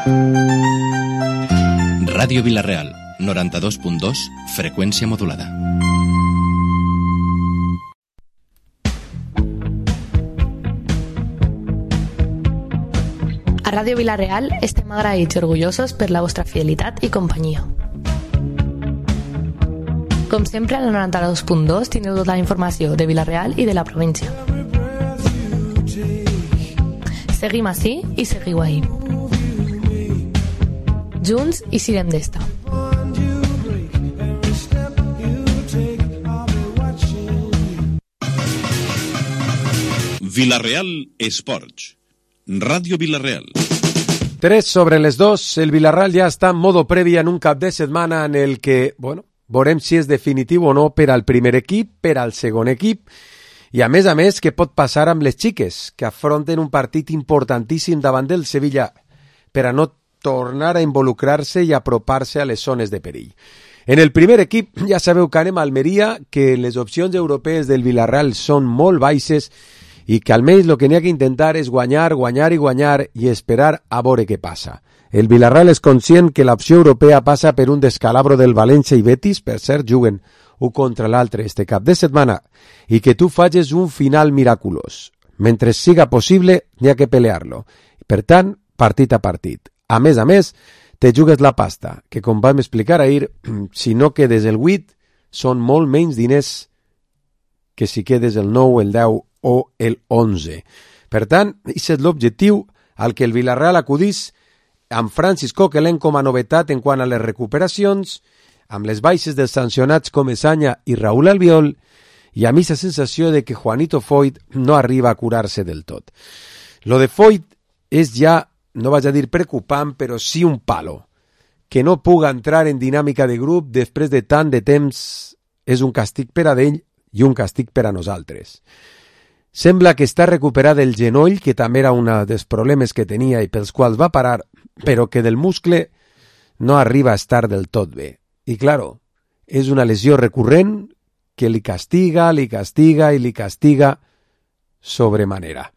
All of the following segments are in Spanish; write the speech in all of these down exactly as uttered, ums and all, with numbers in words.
Ràdio Vila-real, noranta-dos punt dos, freqüència modulada. A Ràdio Vila-real estem agraïts i orgullosos per la vostra fidelitat i companyia. Com sempre, al noranta-dos punt dos teniu tota la informació de Vila-real i de la província. Seguim ací i seguiu ahí. Junts i sirem d'esta. Vila-real Esports. Ràdio Vila-real. Tres sobre les dos, el Vila-real ja està en modo prèvia en un cap de setmana en el que, bueno, veurem si és definitiu o no per al primer equip, per al segon equip, i a més a més què pot passar amb les xiques, que afronten un partit importantíssim davant del Sevilla per a no tornar a involucrar-se i apropar-se a les zones de perill. En el primer equip ja sabeu que anem a Almeria, que les opcions europees del Vila-real són molt baixes i que almenys el que n'hi ha que intentar és guanyar, guanyar i guanyar i esperar a veure què passa. El Vila-real és conscient que l'opció europea passa per un descalabro del València i Betis, per cert, juguen un contra l'altre este cap de setmana, i que tu facis un final miraculós. Mentre siga possible, n'hi ha que pelear-lo. Per tant, partit a partit. A més a més, te jugues la pasta, que com vam explicar ahir, si no quedes el vuit, són molt menys diners que si quedes el nou, el deu o el onze. Per tant, aquest és l'objectiu al que el Vila-real acudís amb Francis Coquelin com a novetat en quant a les recuperacions, amb les baixes dels sancionats com Esanya i Raúl Albiol, i a mi la sensació de que Juanito Foyt no arriba a curar-se del tot. Lo de Foyt és ja, no vaig a dir preocupant, però sí un palo. Que no puga entrar en dinàmica de grup després de tant de temps és un castig per a d'ell i un castig per a nosaltres. Sembla que està recuperat el genoll, que també era un dels problemes que tenia i pels quals va parar, però que del muscle no arriba a estar del tot bé. I, claro, és una lesió recurrent que li castiga, li castiga i li castiga sobremanera.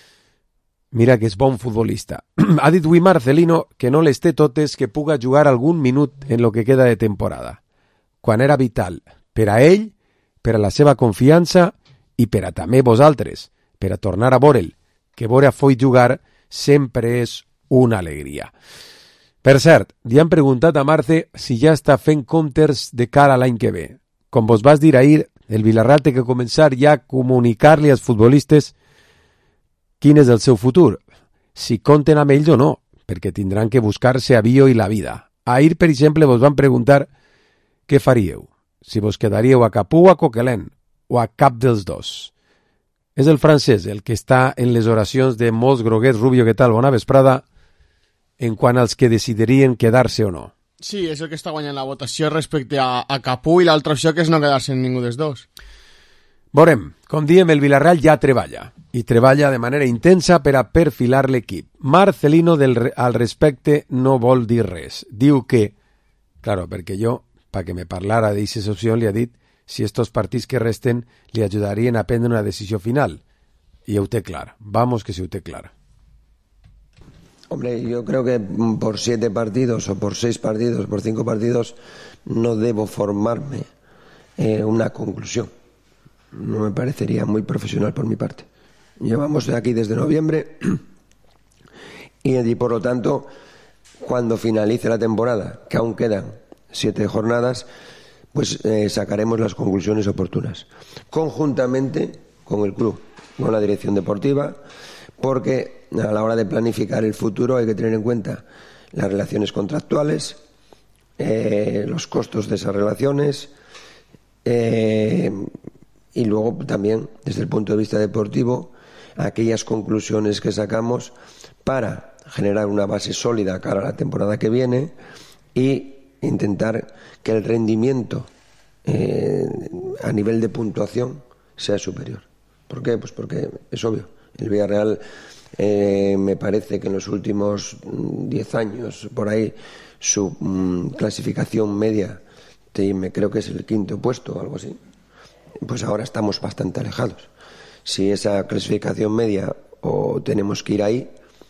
Mira que és bon futbolista. Ha dit avui Marcelino que no les té totes que puga jugar algun minut en lo que queda de temporada, quan era vital per a ell, per a la seva confiança i per a també vosaltres, per a tornar a veure'l, que veure a Foyt jugar sempre és una alegria. Per cert, li han preguntat a Marce si ja està fent comptes de cara a l'any que ve. Com vos vas dir ahir, el Vila-real té que començar ja a comunicar-li als futbolistes quin és el seu futur, si compten amb ells o no, perquè tindran que buscar-se a bio i la vida. Ahir, per exemple, vos van preguntar què faríeu, si vos quedaríeu a Capú o a Coquelin, o a cap dels dos. És el francès el que està en les oracions de molts groguets. Rubio, què tal? Bona vesprada. En quant als que decidirien quedar-se o no. Sí, és el que està guanyant la votació respecte a, a Capú, i l'altra opció que és no quedar-se en ningú dels dos. Veurem, com diem, el Vila-real ja treballa, i treballa de manera intensa per a perfilar l'equip. Marcelino del, al respecte no vol dir res. Diu que, claro, perquè jo, perquè me parlara d'aquestes opcions, li ha dit si estos partits que resten li ajudarien a prendre una decisió final. Y ho té clar. Vamos que si ho té clar. Hombre, yo creo que por siete partidos o por seis partidos, por cinco partidos, no debo formarme eh, una conclusión. No me parecería muy profesional por mi parte. Llevamos aquí desde noviembre y, y por lo tanto, cuando finalice la temporada, que aún quedan siete jornadas, pues eh, sacaremos las conclusiones oportunas, conjuntamente con el club, con la dirección deportiva, porque a la hora de planificar el futuro hay que tener en cuenta las relaciones contractuales, eh, los costos de esas relaciones, eh, y luego también, desde el punto de vista deportivo, aquellas conclusiones que sacamos para generar una base sólida cara a la temporada que viene y intentar que el rendimiento eh, a nivel de puntuación sea superior. ¿Por qué? Pues porque es obvio. El Villarreal eh, me parece que en los últimos diez años, por ahí, su mm, clasificación media, te, me creo que es el quinto puesto o algo así. Pues ahora estamos bastante alejados. Si esa clasificación media o tenemos que ir ahí,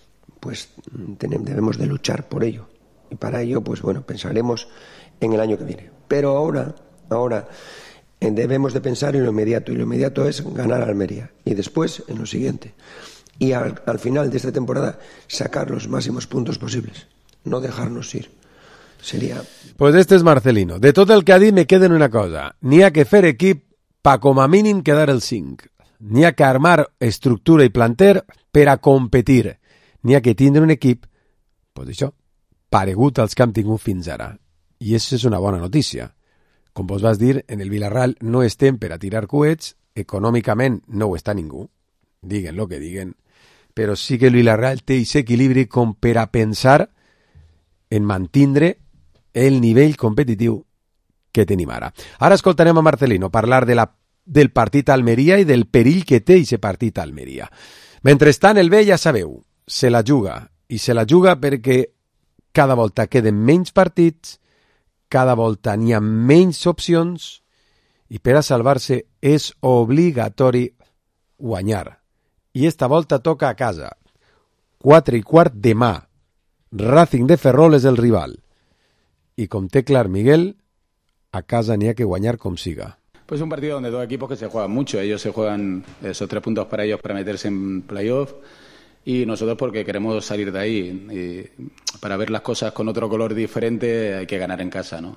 pues tenemos, debemos de luchar por ello. Y para ello, pues bueno, pensaremos en el año que viene. Pero ahora, ahora debemos de pensar en lo inmediato, y lo inmediato es ganar a Almería. Y después, en lo siguiente. Y al, al final de esta temporada, sacar los máximos puntos posibles. No dejarnos ir. Seria... Pues este és Marcelino. De tot el que ha dit me queda en una cosa. N'hi ha que fer equip pa com a mínim quedar el cinc. N'hi ha que armar estructura i planter per a competir. N'hi ha que tindre un equip, pues això, paregut als que hem tingut fins ara. I això és una bona notícia. Com vos vas dir, en el Villarreal no estem per a tirar coets, econòmicament no ho està ningú, diguen lo que diguen, però sí que el Villarreal té aquest equilibri com per a pensar en mantindre el nivell competitiu que tenim ara. Ara escoltarem a Marcelino parlar de la, del partit a Almeria i del perill que té aquest partit a Almeria. Mentrestant, el B, ja sabeu, se la juga, i se la juga perquè cada volta queden menys partits, cada volta n'hi ha menys opcions, i per a salvar-se és obligatori guanyar. I esta volta toca a casa. Quatre i quart demà. Racing de Ferrol és el rival. Y con Teclar Miguel, a casa ni hay que guañar como siga. Pues un partido donde dos equipos que se juegan mucho. Ellos se juegan esos tres puntos para ellos para meterse en playoff y nosotros porque queremos salir de ahí. Y para ver las cosas con otro color diferente hay que ganar en casa, ¿no?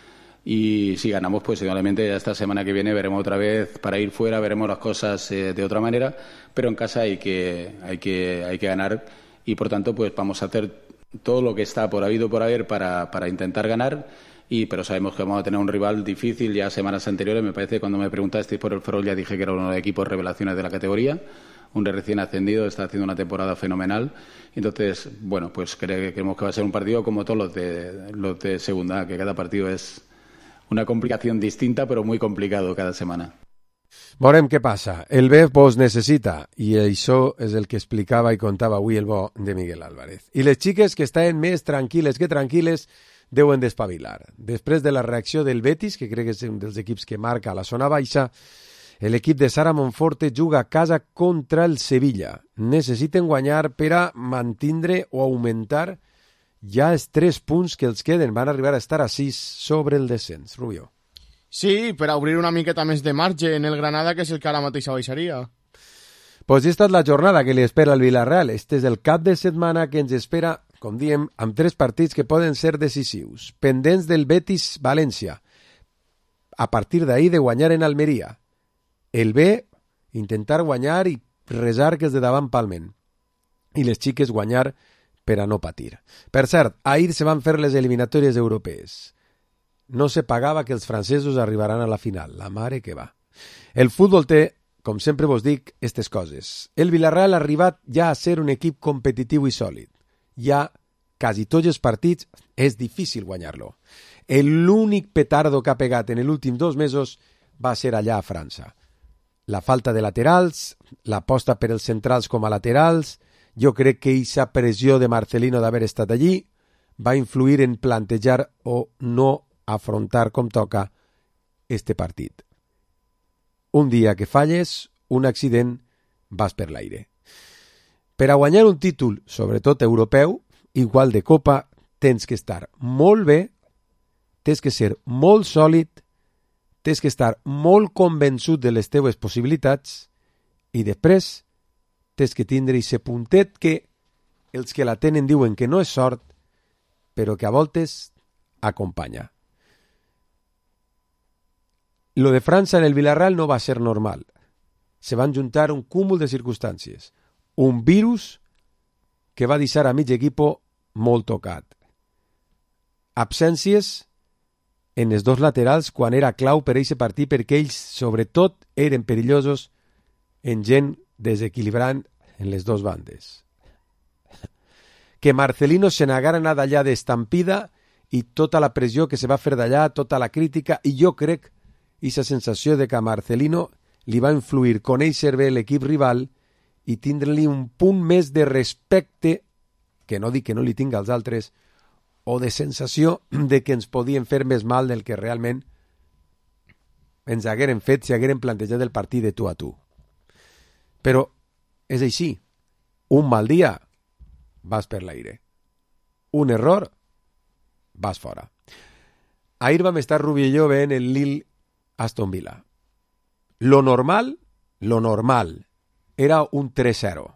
Y si ganamos, pues igualmente esta semana que viene veremos otra vez para ir fuera, veremos las cosas eh, de otra manera, pero en casa hay que, hay que, hay que ganar y por tanto pues vamos a hacer todo lo que está por habido por haber para, para intentar ganar, y pero sabemos que vamos a tener un rival difícil. Ya semanas anteriores, me parece, cuando me preguntasteis por el Ferrol, ya dije que era uno de los equipos revelaciones de la categoría, un recién ascendido, está haciendo una temporada fenomenal. Entonces, bueno, pues cre- creemos que va a ser un partido como todos los de, los de segunda, que cada partido es una complicación distinta, pero muy complicado cada semana. Veurem què passa. El B vos necessita, i això és el que explicava i contava avui el bo de Miguel Álvarez. I les xiques que estaven més tranquil·les que tranquil·les deuen d'espavilar. Després de la reacció del Betis, que crec que és un dels equips que marca a la zona baixa, l'equip de Sara Monforte juga a casa contra el Sevilla. Necessiten guanyar per a mantindre o augmentar ja els tres punts que els queden. Van arribar a estar a sis sobre el descens. Rubio. Sí, per a obrir una miqueta més de marge en el Granada, que és el que ara mateix baixaria. Pues esta és la jornada que li espera al Villarreal. Este és el cap de setmana que ens espera, com diem, amb tres partits que poden ser decisius. Pendents del Betis-València. A partir d'ahí de guanyar en Almeria. El B, intentar guanyar i resar que els de davant palmen. I les xiques guanyar per a no patir. Per cert, ahir se van fer les eliminatòries europees. No se pagava que els francesos arribaran a la final. La mare que va. El futbol té, com sempre vos dic, aquestes coses. El Villarreal ha arribat ja a ser un equip competitiu i sòlid. Ja, quasi tots els partits, és difícil guanyar-lo. L'únic petardo que ha pegat en els últims dos mesos va ser allà a França. La falta de laterals, l'aposta per els centrals com a laterals, jo crec que aquesta pressió de Marcelino d'haver estat allí va influir en plantejar o no afrontar com toca este partit. Un dia que falles, un accident, vas per l'aire. Per a guanyar un títol, sobretot europeu, igual de Copa, tens que estar molt bé, tens que ser molt sòlid, tens que estar molt convençut de les teves possibilitats i després tens que tindre aquest puntet que els que la tenen diuen que no és sort, però que a voltes acompanya. Lo de França en el Villarreal no va ser normal. Se van juntar un cúmul de circumstàncies. Un virus que va deixar a mig equipo molt tocat. Absències en els dos laterals quan era clau per a aquest partit perquè ells, sobretot, eren perillosos en gent desequilibrant en les dues bandes. Que Marcelino se negara a anar d'allà d'estampida i tota la pressió que se va fer d'allà, tota la crítica, i jo crec aquesta sensació de que a Marcelino li va influir conèixer bé l'equip rival i tindre-li un punt més de respecte, que no dic que no li tinga als altres, o de sensació de que ens podien fer més mal del que realment ens hagueren fet si hagueren plantejat el partit de tu a tu. Però és així. Un mal dia vas per l'aire. Un error, vas fora. Ahir vam estar Rubi i jo veient el Lille Aston Villa. Lo normal, lo normal, era un tres cero.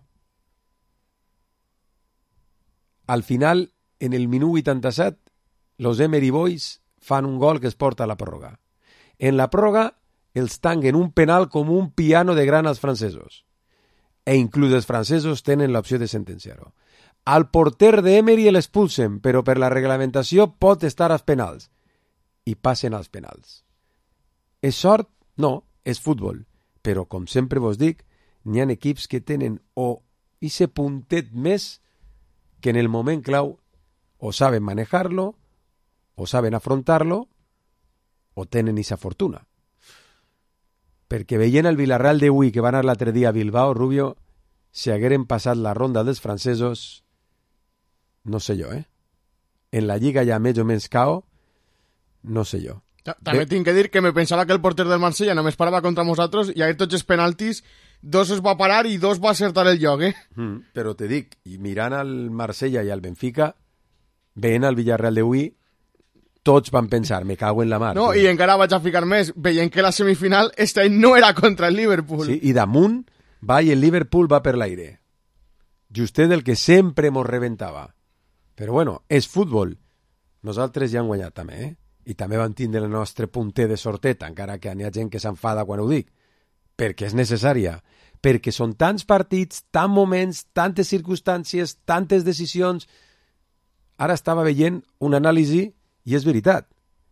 Al final, en el minut vuitanta-set, los Emery Boys fan un gol que es porta a la pròrroga. En la pròrroga, els tanguen un penal com un piano de gran als francesos. E inclús els francesos tenen l'opció de sentenciar-ho. Al porter de Emery l'expulsen, però per la reglamentació pot estar als penals. I passen als penals. És sort? No, és futbol. Però, com sempre vos dic, n'hi ha equips que tenen o ese puntet més que en el moment clau o saben manejarlo, o saben afrontarlo, o tenen esa fortuna. Perquè veient el Villarreal d'avui que va anar l'altre dia a Bilbao, Rubio, si hagueren passat la ronda dels francesos, no sé jo, eh? En la Lliga ja més o menys cao, no sé jo. També tinc que dir que me pensava que el porter del Marsella només parava contra nosaltres i a tots els penaltis dos es va parar i dos va acertar el lloc, eh? Mm, però te dic, i mirant al Marsella i al Benfica, veient el Villarreal d'avui, tots van pensar, me cago en la mar. No, i encara vaig a ficar més, veient que la semifinal esta no era contra el Liverpool. Sí, i damunt va i el Liverpool va per l'aire. Justet del que sempre mos reventava. Però bueno, és futbol. Nosaltres ja hem guanyat també, eh? I també vam tindre el nostre punter de sorteta, encara que n'hi ha gent que s'enfada quan ho dic, perquè és necessària, perquè són tants partits, tants moments, tantes circumstàncies, tantes decisions. Ara estava veient un anàlisi i és veritat.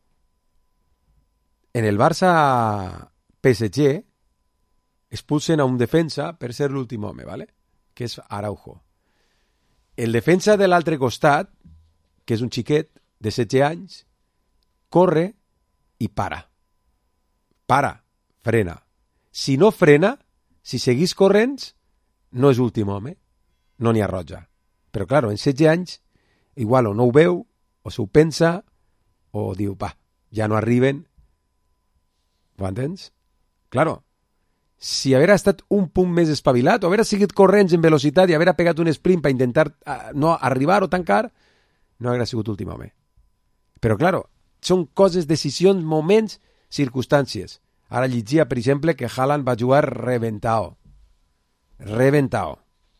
En el Barça-P S G expulsen a un defensa per ser l'últim home, ¿vale? Que és Araujo. El defensa de l'altre costat, que és un xiquet de setze anys, corre i para. Para, frena. Si no frena, si seguís corrents, no és últim home, no n'hi ha roja. Però, claro, en setze anys, igual o no ho veu, o s'ho pensa, o diu, va, ja no arriben. Ho entens? Claro, si haver estat un punt més espavilat, o haver seguit corrents en velocitat i haver pegat un sprint per intentar uh, no arribar o tancar, no hauria sigut últim home. Però, claro, són coses, decisions, moments, circumstàncies. Ara llegia, per exemple, que Haaland va jugar reventao. Reventao.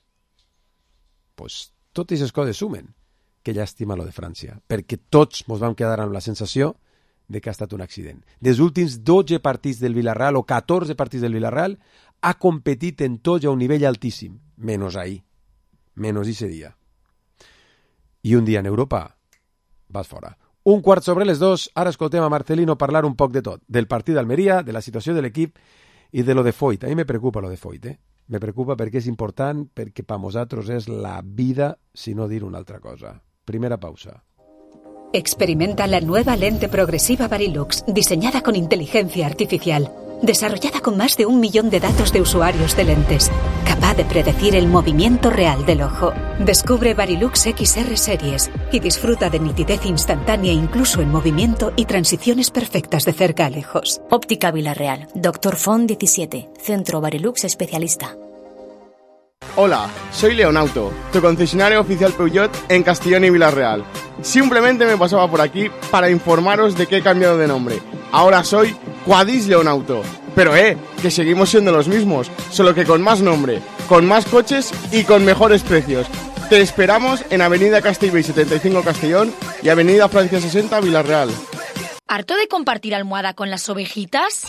Pues totes aquestes coses sumen. Que llàstima lo de França, perquè tots ens vam quedar amb la sensació de que ha estat un accident. Dels últims dotze partits del Villarreal, o catorze partits del Villarreal, ha competit en tots a un nivell altíssim, menys ahir, menys ese dia. I un dia en Europa vas fora. Un quart sobre les dos, ara escoltem a Marcelino parlar un poc de tot, del partit d'Almeria, de la situació de l'equip i de lo de Foyt. A mi me preocupa lo de Foyt, eh? Me preocupa perquè és important, perquè per nosaltres és la vida, si no dir una altra cosa. Primera pausa. Experimenta la nueva lente progresiva Varilux, diseñada con inteligencia artificial, desarrollada con más de un millón de datos de usuarios de lentes, capaz de predecir el movimiento real del ojo. Descubre Varilux X R Series y disfruta de nitidez instantánea incluso en movimiento y transiciones perfectas de cerca a lejos. Óptica Villarreal, Doctor Font diecisiete, Centro Varilux Especialista. Hola, soy Leonauto, tu concesionario oficial Peugeot en Castellón y Villarreal. Simplemente me pasaba por aquí para informaros de que he cambiado de nombre. Ahora soy Quadis Leonauto. Pero eh, que seguimos siendo los mismos, solo que con más nombre, con más coches y con mejores precios. Te esperamos en Avenida Castellbell setenta y cinco Castellón y Avenida Francia sesenta Villarreal. ¿Harto de compartir almohada con las ovejitas?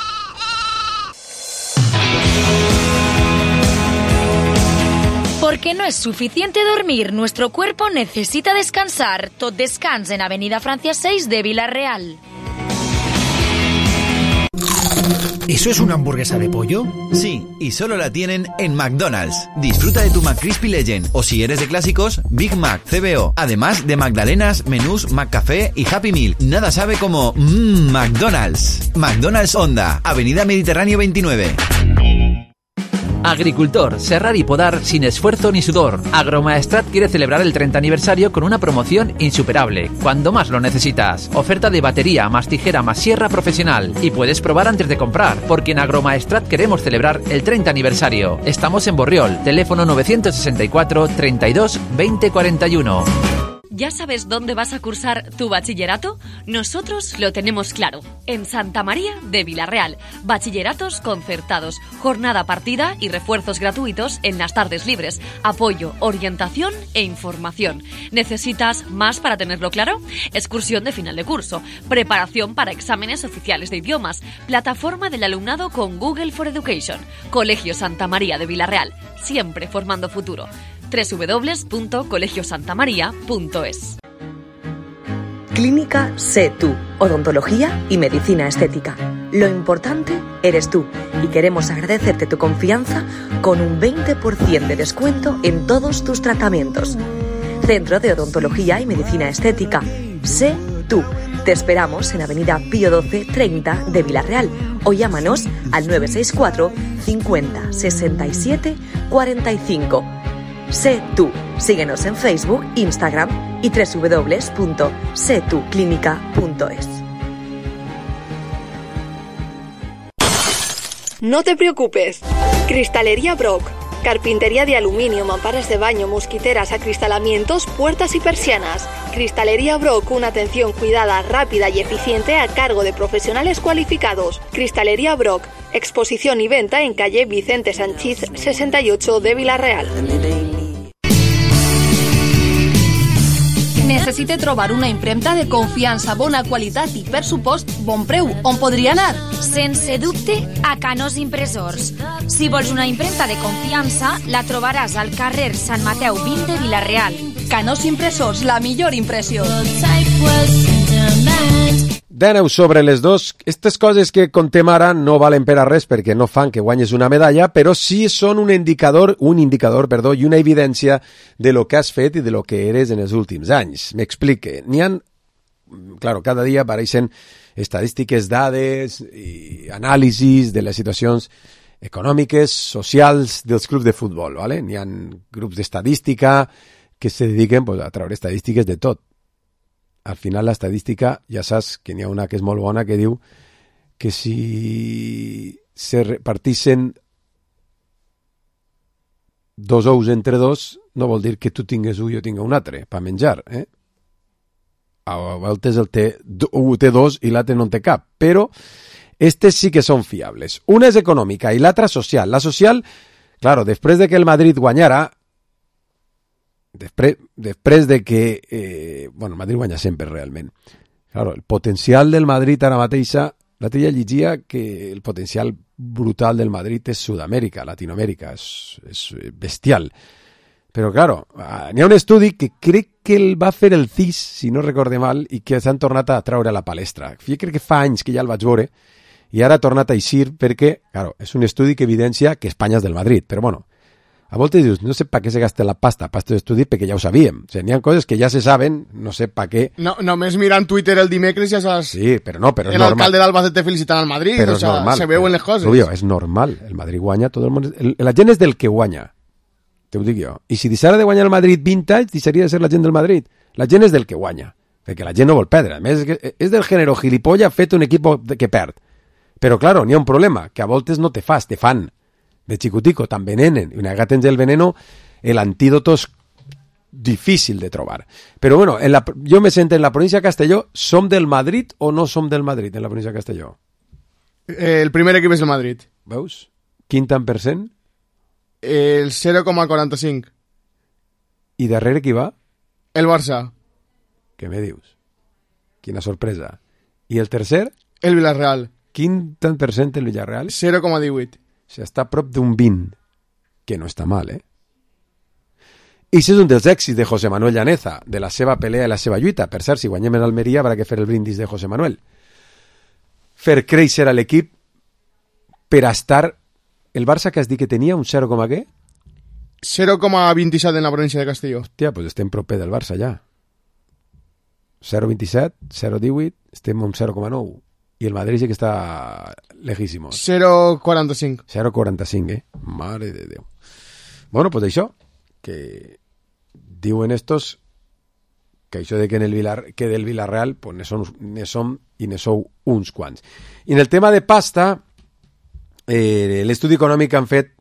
Porque no es suficiente dormir, nuestro cuerpo necesita descansar. Tot Descans en Avenida Francia seis de Villarreal. ¿Eso es una hamburguesa de pollo? Sí, y solo la tienen en McDonald's. Disfruta de tu McCrispy Legend, o si eres de clásicos, Big Mac, C B O. Además de magdalenas, menús, McCafé y Happy Meal. Nada sabe como mmm, McDonald's. McDonald's Honda, Avenida Mediterráneo veintinueve. Agricultor, serrar y podar sin esfuerzo ni sudor. Agromaestrat quiere celebrar el treinta aniversario con una promoción insuperable, cuando más lo necesitas. Oferta de batería, más tijera, más sierra profesional. Y puedes probar antes de comprar, porque en Agromaestrat queremos celebrar el treinta aniversario. Estamos en Borriol, teléfono novecientos sesenta y cuatro, treinta y dos, veinte cuarenta y uno. ¿Ya sabes dónde vas a cursar tu bachillerato? Nosotros lo tenemos claro. En Santa María de Vilarreal. Bachilleratos concertados, jornada partida y refuerzos gratuitos en las tardes libres. Apoyo, orientación e información. ¿Necesitas más para tenerlo claro? Excursión de final de curso. Preparación para exámenes oficiales de idiomas. Plataforma del alumnado con Google for Education. Colegio Santa María de Vilarreal. Siempre formando futuro. doble u doble u doble u punto colegio santa maría punto es. Clínica Sé Tú, odontología y medicina estética. Lo importante eres tú y queremos agradecerte tu confianza con un veinte por ciento de descuento en todos tus tratamientos. Centro de Odontología y Medicina Estética. Sé Tú. Te esperamos en Avenida Pío doce treinta de Vilarreal o llámanos al nueve seis cuatro, cincuenta, sesenta y siete, cuarenta y cinco. Sé Tú. Síguenos en Facebook, Instagram y doble u doble u doble u punto sé tú clínica punto es. No te preocupes. Cristalería Brock. Carpintería de aluminio, mamparas de baño, mosquiteras, acristalamientos, puertas y persianas. Cristalería Brock, una atención cuidada, rápida y eficiente a cargo de profesionales cualificados. Cristalería Brock, exposición y venta en calle Vicente Sanchís sesenta y ocho de Vilarreal. Necessite trobar una impremta de confiança, bona qualitat i, per supost, bon preu. On podria anar? Sense dubte, a Canós Impressors. Si vols una impremta de confiança, la trobaràs al carrer Sant Mateu vint de Vilarreal. Canós Impressors, la millor impressió. D'aneu sobre les dos. Aquestes coses que contem ara no valen per a res perquè no fan que guanyes una medalla, però sí són un indicador, un indicador, perdó, i una evidència de lo que has fet i de lo que eres en els últims anys. M'explique. N'hi ha, claro, cada dia apareixen estadístiques, dades i anàlisis de les situacions econòmiques, socials dels clubs de futbol, ¿vale? N'hi ha grups d'estadística que se dediquen pues, a treure estadístiques de tot. Al final la estadística, ja saps que n'hi ha una que és molt bona que diu que si se repartissin dos ous entre dos no vol dir que tu tingues un i jo tinga un altre per menjar, eh? A voltes el té, un té dos i l'altre no en té cap, però estes sí que són fiables. Una és econòmica i l'altra social. La social, claro, després de que el Madrid guanyara, Després, després de que eh, bueno, Madrid guanya sempre realment, claro, el potencial del Madrid ara mateixa, l'altre dia llegia que el potencial brutal del Madrid és Sud-amèrica, Latinoamèrica, és, és bestial, però claro, n'hi ha un estudi que crec que el va fer el C I S, si no recorde mal, i que s'han tornat a treure a la palestra. Jo crec que fa anys que ja el vaig veure i ara ha tornat a eixir perquè, claro, és un estudi que evidencia que Espanya és del Madrid, però bueno, a voltes dius, no sé per què se gasta la pasta per aquest estudi, perquè ja ho sabíem. O sigui, n'hi ha coses que ja se saben, no sé per què. No, només mirant Twitter el dimecres ja saps... Sí, però no, però és el normal. alcalde d'Albacete felicitant al Madrid, però o sea, se veuen les coses. Rubio, és normal, el Madrid guanya, tot el món... El, la gent és del que guanya, te ho dic jo. I si deixara de guanyar el Madrid vint anys, deixaria de ser la gent del Madrid. La gent és del que guanya, perquè la gent no vol perdre. A més, és del gènere gilipollas fet un equip que perd. Però, claro, n'hi ha un problema, que a voltes no te fas, te fan. De xicutico, t'envenenen. I una vegada tens el veneno, l'antídoto és difícil de trobar. Però bueno, en la, jo me sento en la província de Castelló, som del Madrid o no som del Madrid en la província de Castelló? Eh, el primer equip és el Madrid. Veus? Quin tant per cent? El zero coma quaranta-cinc. I darrere qui va? El Barça. Què me dius? Quina sorpresa. I el tercer? El Villarreal. Quin tant per cent el Villarreal? zero coma divuit. O sigui, està a prop d'un vint, que no està mal, eh? I això és un dels èxits de José Manuel Llaneza, de la seva pelea i la seva lluita. Per cert, si guanyem en Almeria, haurà que fer el brindis de José Manuel. Fer créixer a l'equip per estar... El Barça que has dit que tenia un zero, què? zero coma vint-i-set en la província de Castelló. Hòstia, doncs estem proper del Barça ja. zero coma vint-i-set, zero coma divuit, estem a un zero coma nou. i el Madrid sí que està lejíssimos. zero coma quaranta-cinc. zero coma quaranta-cinc, eh? Mare de Déu. Bueno, pues això, que diuen estos que això de que, en el Vilar, que del Villarreal pues ne, som, ne som i ne sou uns quants. I en el tema de pasta, eh, l'estudi econòmic que han fet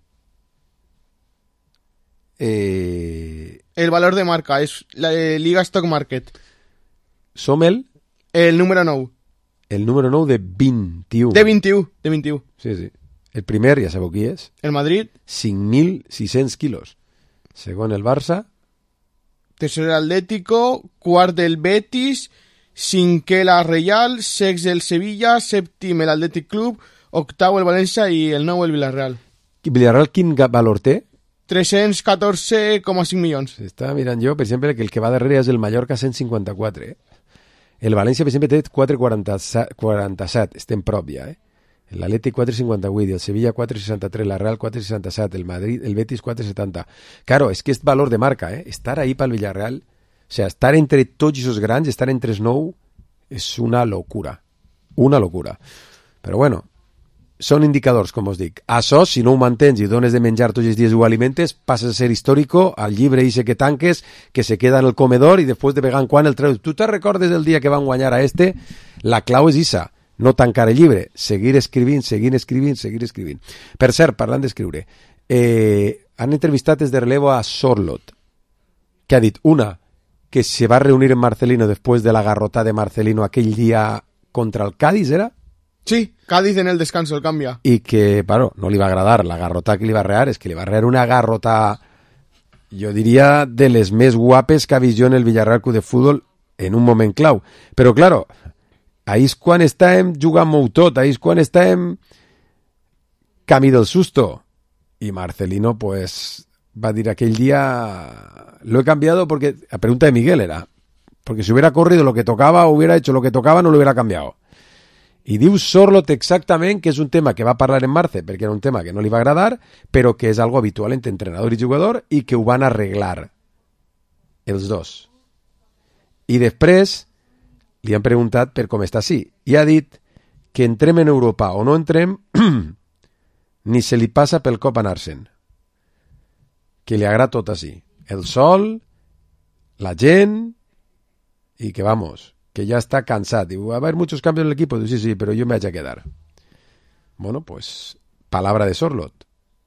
eh, el valor de marca és la eh, Liga Stock Market. Som el? El número nou. El número nou de vint-i-u. De vint-i-u, de vint-i-u. Sí, sí. El primer, ja sabeu qui és. El Madrid. cinc mil sis-cents quilos. Segon el Barça. Tercer el Atlético. Quart el Betis. Cinquè la Real. Sext el Sevilla. Sèptim el Athletic Club. Octau el València i el nou el Villarreal. Villarreal quin valor té? tres-cents catorze coma cinc milions. Estava mirant jo, per exemple, que el que va darrere és el Mallorca cent cinquanta-quatre. Eh? El València, per exemple, té quatre coma quaranta-set. Estem prop ja, eh? L'Atlètic quatre coma cinquanta-vuit, el Sevilla quatre coma seixanta-tres, la Real quatre coma seixanta-set, el Madrid, el Betis quatre coma setanta. Claro, és que és valor de marca, eh? Estar ahí pel Villarreal, o sea, estar entre tots esos grans, estar entre els nou, és una locura. Una locura. Però bueno, són indicadors, com us dic. Això, si no ho mantens i dones de menjar tots els dies i ho alimentes, passes a ser històrico, al llibre ese que tanques, que se queda en el comedor i després de vegada en quan el treus. Tu te recordes del dia que van guanyar a este? La clau és isa. No tancar el llibre, seguir escrivint, seguir escrivint, seguir escrivint. Per cert, parlant d'escriure, eh, han entrevistat des de relevo a Sorloth, que ha dit, una, que se va reunir en Marcelino després de la garrota de Marcelino aquell dia contra el Cádiz, ¿era? Sí, Cádiz en el descanso, el cambia. I que, bueno, no li va agradar la garrota que li va rear, és que li va rear una garrota, jo diria, de les més guapes que ha vist jo en el Villarreal Club de Futbol en un moment clau. Però, claro, ahí és quan estàvem jugant molt tot, ahí és quan estàvem camí del susto. Y Marcelino, pues, va a decir aquel día, lo he cambiado porque, la pregunta de Miguel era, porque si hubiera corrido lo que tocaba, hubiera hecho lo que tocaba, no lo hubiera cambiado. I diu Sorloth exactament que és un tema que va parlar en Marce, perquè era un tema que no li va agradar, però que és algo habitual entre entrenador i jugador i que ho van arreglar els dos. I després li han preguntat per com està així. I ha dit que entrem en Europa o no entrem, ni se li passa pel cop anar-se'n. Que li agrada tot així. El sol, la gent, i que vamos, que ya está cansado. Digo, va a haber muchos cambios en el equipo. Digo, sí, sí, pero yo me voy a quedar. Bueno, pues, palabra de Sorloth.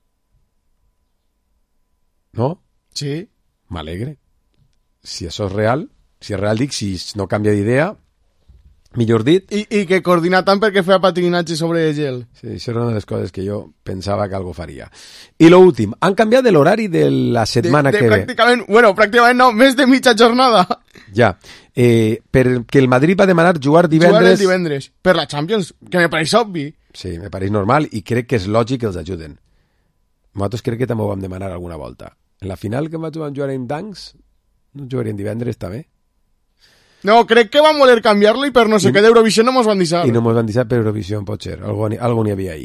¿No? Sí. Me alegre. Si eso es real, si es real, dic, si no canvia d'idea, millor dit. I, I que coordina tant perquè feia patinatge sobre gel. Sí, això era una de les coses que jo pensava que algo faria. I lo últim, han canviat l'horari de la setmana de, de que ve. Pràcticament, bueno, pràcticament no, més de mitja jornada. Ja, eh, perquè el Madrid va demanar jugar divendres... Jugar el divendres, per la Champions, que me pareix obvi. Sí, me pareix normal i crec que és lògic que els ajuden. Nosaltres crec que també ho vam demanar alguna volta. En la final que vam jugar en Danks, no jugarien divendres també? No, crec que van voler canviar-lo i per no sé I, què d'Eurovisió no mos van deixar. I no mos van deixar per Eurovisió, pot ser. Algo, algo n'hi havia ahí.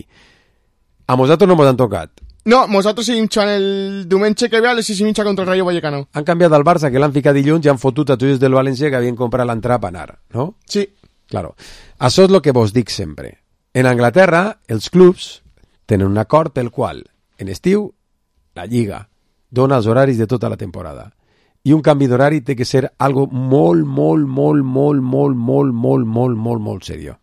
A nosaltres no mos han tocat. No, nosaltres seguim jugant el diumenge que ve a les sis i mitja contra el Rayo Vallecano. Han canviat al Barça, que l'han ficat dilluns, i han fotut a tots del València que havien comprat l'entrada per anar, no? Sí. Claro. Això és el que vos dic sempre. En Anglaterra, els clubs tenen un acord pel qual, en estiu, la Lliga dona els horaris de tota la temporada. I un canvi d'horari té que ser algo molt, molt, molt, molt, molt, molt, molt, molt, molt, molt seriós.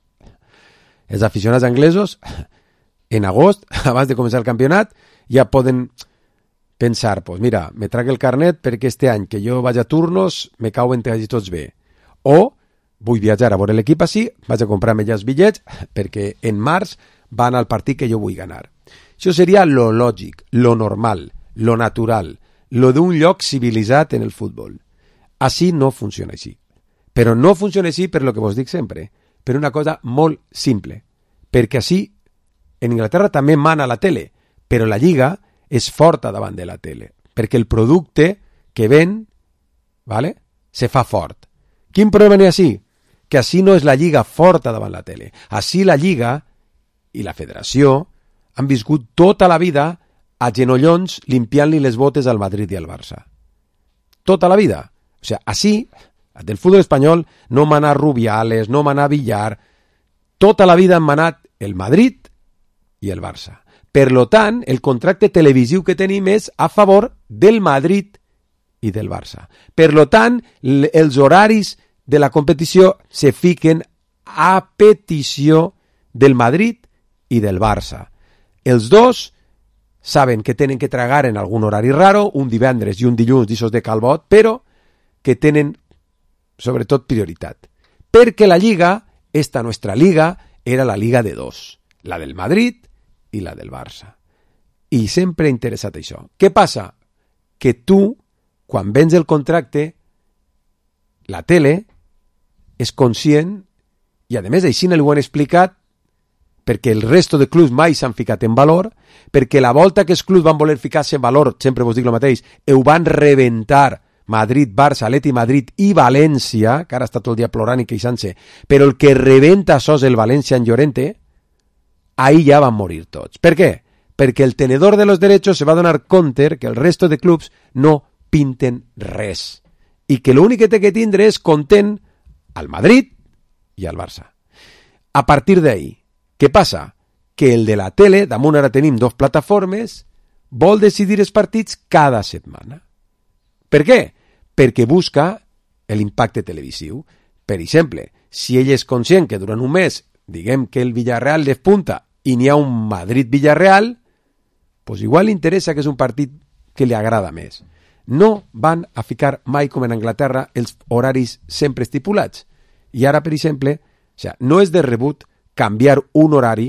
Els aficionats anglesos, en agost, abans de començar el campionat, ja poden pensar, pues mira, me trac el carnet perquè este any que jo vaig a turnos me cauen quasi tots bé. O vull viatjar a veure l'equip així, vaig a comprar-me ja els bitllets perquè en març van al partit que jo vull ganar. Això seria lo lògic, lo normal, lo natural, lo d'un lloc civilitzat en el futbol. Així no funciona així. Però no funciona així per lo que vos dic sempre, per una cosa molt simple. Perquè així, en Inglaterra també mana la tele, però la Lliga és forta davant de la tele, perquè el producte que ven, ¿vale?, se fa fort. Quin problema n'hi ha així? Que així no és la Lliga forta davant la tele. Així la Lliga i la Federació han viscut tota la vida a genollons limpiant-li les botes al Madrid i al Barça. Tota la vida. O sea, així, del futbol espanyol, no mana Rubiales, no mana Villar, tota la vida han manat el Madrid i el Barça. Per lo tant, el contracte televisiu que tenim és a favor del Madrid i del Barça. Per lo tant, els horaris de la competició se fiquen a petició del Madrid i del Barça. Els dos saben que tenen que tragar en algun horari raro, un divendres i un dilluns d'ixos de calbot, però que tenen sobretot prioritat. Perquè la lliga, esta nostra liga, era la liga de dos, la del Madrid i la del Barça. I sempre ha interessat això. Què passa? Que tu, quan vens el contracte, la tele és conscient, i a més així no li ho han explicat, perquè el resto de clubs mai s'han ficat en valor, perquè la volta que els clubs van voler ficar-se en valor, sempre vos dic el mateix, ho van rebentar Madrid, Barça, Atleti Madrid i València, que ara està tot el dia plorant i queixant-se, però el que rebenta això és el València en Llorente, ahí ja van morir tots. Per què? Perquè el tenedor de los derechos se va donar compte que el resto de clubs no pinten res i que l'únic que té que tindre és content al Madrid i al Barça. A partir d'ahí, què passa? Que el de la tele, damunt ara tenim dos plataformes, vol decidir els partits cada setmana. Per què? Perquè busca l'impacte televisiu. Per exemple, si ell és conscient que durant un mes, diguem que el Villarreal despunta i n'hi ha un Madrid-Villarreal, doncs igual li interessa que és un partit que li agrada més. No van a ficar mai, com en Anglaterra, els horaris sempre estipulats. I ara, per exemple, o sea, no és de rebut canviar un horari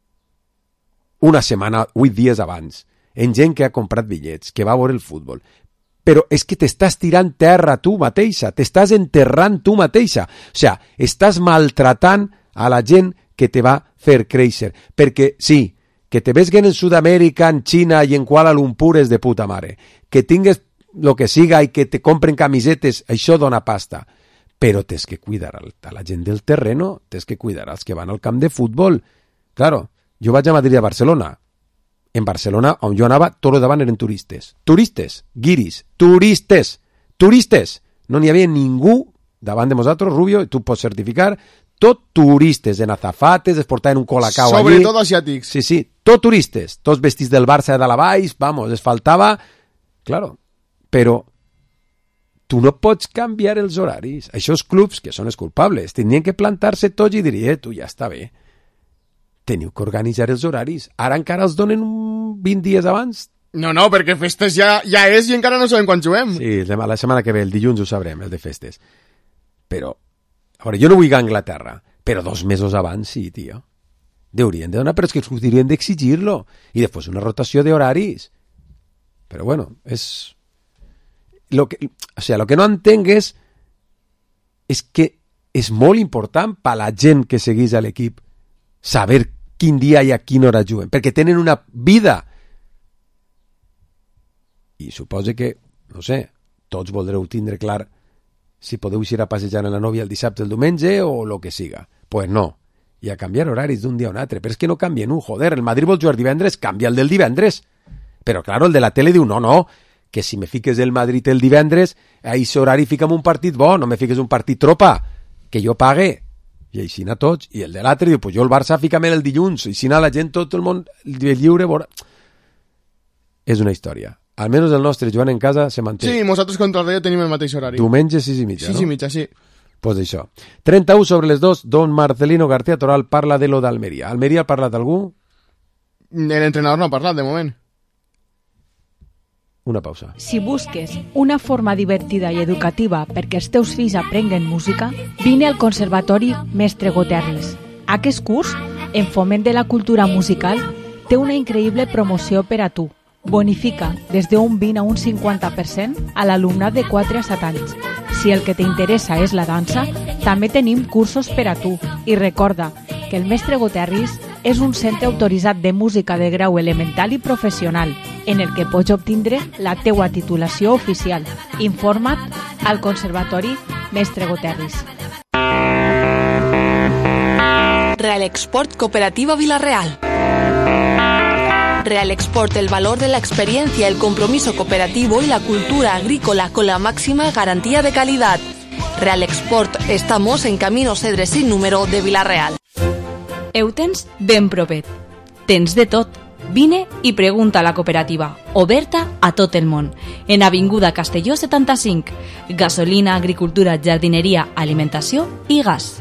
una setmana, vuit dies abans, en gent que ha comprat bitllets, que va a veure el futbol. Però és que t'estàs tirant terra tu mateixa, t'estàs enterrant tu mateixa. O sea, estàs maltratant a la gent que te va fer créixer. Perquè, sí, que te vesguen en Sud-amèrica, en Xina i en Kuala Lumpur és de puta mare. Que tingues lo que siga i que te compren camisetes, això dona pasta. Però tens que cuidar a la gent del terreno, tens que cuidar als que van al camp de futbol. Claro, jo vaig a Madrid a Barcelona. En Barcelona, on jo anava, tot el davant eren turistes. Turistes, guiris, turistes, turistes. No n'hi havia ningú davant de nosaltres, Rubio, i tu pots certificar, tot turistes, en azafates, es portaven un colacao allí. Sobretot asiàtics. Sí, sí, tot turistes, tots vestits del Barça de dalt a baix, vamos, es faltava... Claro, però tu no pots canviar els horaris. Això clubs que són els culpables, tindrien que plantar-se tots i dir, eh, tu ja està bé. Teniu que organitzar els horaris. Ara encara els donen vint dies abans? No, no, perquè festes ja, ja és i encara no sabem quan juguem. Sí, la setmana que ve, el dilluns ho sabrem, el de festes. Però, a veure, jo no vull anar a Anglaterra, però dos mesos abans sí, tio. Deurien de donar, però és que haurien d'exigir-lo. I després una rotació d'horaris. Però bueno, és... Lo que, o sea, lo que no entenc és, és que és molt important per la gent que segueix a l'equip saber quin dia i a quina hora juguen, perquè tenen una vida. I suposo que, no sé, tots voldreu tindre clar si podeu ir a passejar amb la nòvia el dissabte, el diumenge o el que siga. Pues no. I a canviar horaris d'un dia a un altre. Però és que no canvien un, joder. El Madrid vol jugar divendres, canvia el del divendres. Però, claro, el de la tele diu, no, no, que si me fiques el Madrid el divendres, a ese horari fica'm un partit bo, no me fiques un partit tropa, que jo pague. I així a tots. I el de l'altre diu, pues jo el Barça fica'm el dilluns. I si no la gent, tot el món lliure... Vora... És una història. Almenys el nostre Joan en casa se manté. Sí, nosaltres contra el Rayo tenim el mateix horari. Diumenge, sis i mitja, sis no? i mitja, sí. Pues això. trenta-u sobre les dos, don Marcelino García Toral parla de lo d'Almeria. Almeria ha parlat algú? L'entrenador no ha parlat, de moment. Una pausa. Si busques una forma divertida i educativa perquè els teus fills aprenguen música, vine al Conservatori Mestre Goterris. Aquest curs, en foment de la cultura musical, té una increïble promoció per a tu. Bonifica des d'un vint a un cinquanta per cent a l'alumnat de quatre a set anys. Si el que t'interessa és la dansa, també tenim cursos per a tu. I recorda que el Mestre Goterris és un centre autoritzat de música de grau elemental i professional, en el que pots obtindre la teua titulació oficial. Informa't al Conservatori Mestre Goterris. Real Export Cooperativa Villarreal. Real Export, el valor de la experiencia, el compromiso cooperativo y la cultura agrícola con la máxima garantía de calidad. Real Export, estamos en Camino Cedres sin número de Villarreal. Heu tens ben propet. Tens de tot. Vine i pregunta a la cooperativa, oberta a tot el món, en Avinguda Castelló setanta-cinc. Gasolina, agricultura, jardineria, alimentació i gas.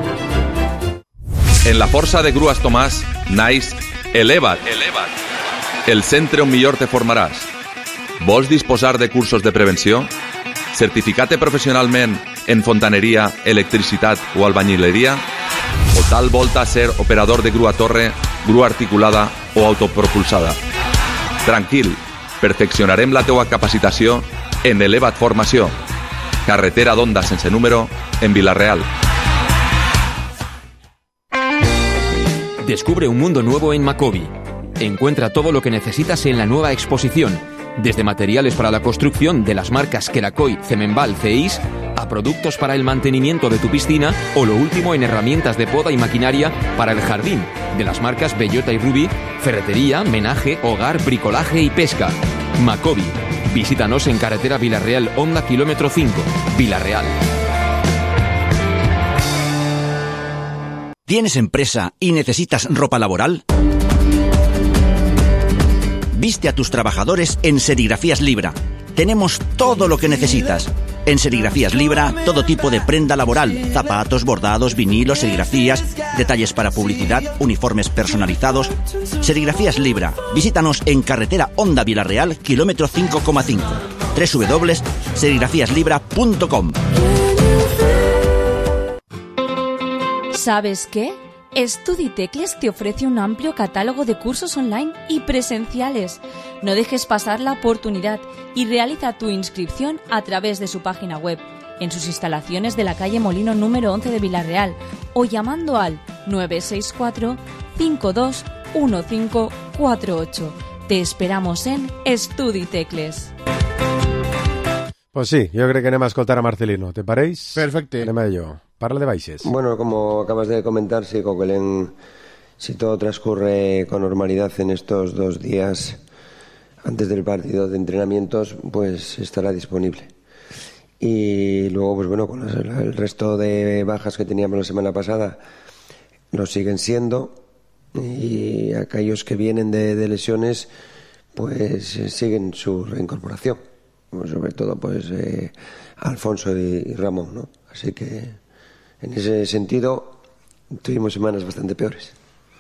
En la força de Grues Tomàs naix Eleva't, Eleva't, el centre on millor te formaràs. Vols disposar de cursos de prevenció? Certificat professionalment en fontaneria, electricitat o albañileria? O tal volta ser operador de grua torre, grua articulada o autopropulsada? Tranquil, perfeccionarem la teua capacitació en Eleva't Formació. Carretera d'Onda sense número en Vila-real. Descubre un mundo nuevo en Macobi. Encuentra todo lo que necesitas en la nueva exposición, desde materiales para la construcción de las marcas Kerakoy, Cemenbal, Ceis, a productos para el mantenimiento de tu piscina o lo último en herramientas de poda y maquinaria para el jardín, de las marcas Bellota y Ruby, ferretería, menaje, hogar, bricolaje y pesca. Macobi. Visítanos en carretera Vila-real Honda kilómetro cinco, Vila-real. ¿Tienes empresa y necesitas ropa laboral? Viste a tus trabajadores en Serigrafías Libra. Tenemos todo lo que necesitas. En Serigrafías Libra, todo tipo de prenda laboral, zapatos, bordados, vinilos, serigrafías, detalles para publicidad, uniformes personalizados. Serigrafías Libra. Visítanos en carretera Honda Vila-real, kilómetro cinco coma cinco. doble u doble u doble u punto serigrafías libra punto com. ¿Sabes qué? StudiTecles te ofrece un amplio catálogo de cursos online y presenciales. No dejes pasar la oportunidad y realiza tu inscripción a través de su página web, en sus instalaciones de la calle Molino número once de Vila-real o llamando al nueve seis cuatro, cinco dos uno cinco cuatro ocho. Te esperamos en StudiTecles. Pues sí, jo crec que anem a escoltar a Marcelino. ¿Te pareix? Perfecte. Anem a ello. Parla de baixes. Bueno, como acabas de comentar, sí, Coquelin, si todo transcurre con normalidad en estos dos días antes del partido de entrenamientos, pues estará disponible. Y luego, pues bueno, con el resto de bajas que teníamos la semana pasada, lo siguen siendo. Y aquellos que vienen de, de lesiones, pues siguen su reincorporación. Sobre todo, pues, eh, Alfonso y, y Ramón, ¿no? Así que en ese sentido, tuvimos semanas bastante peores.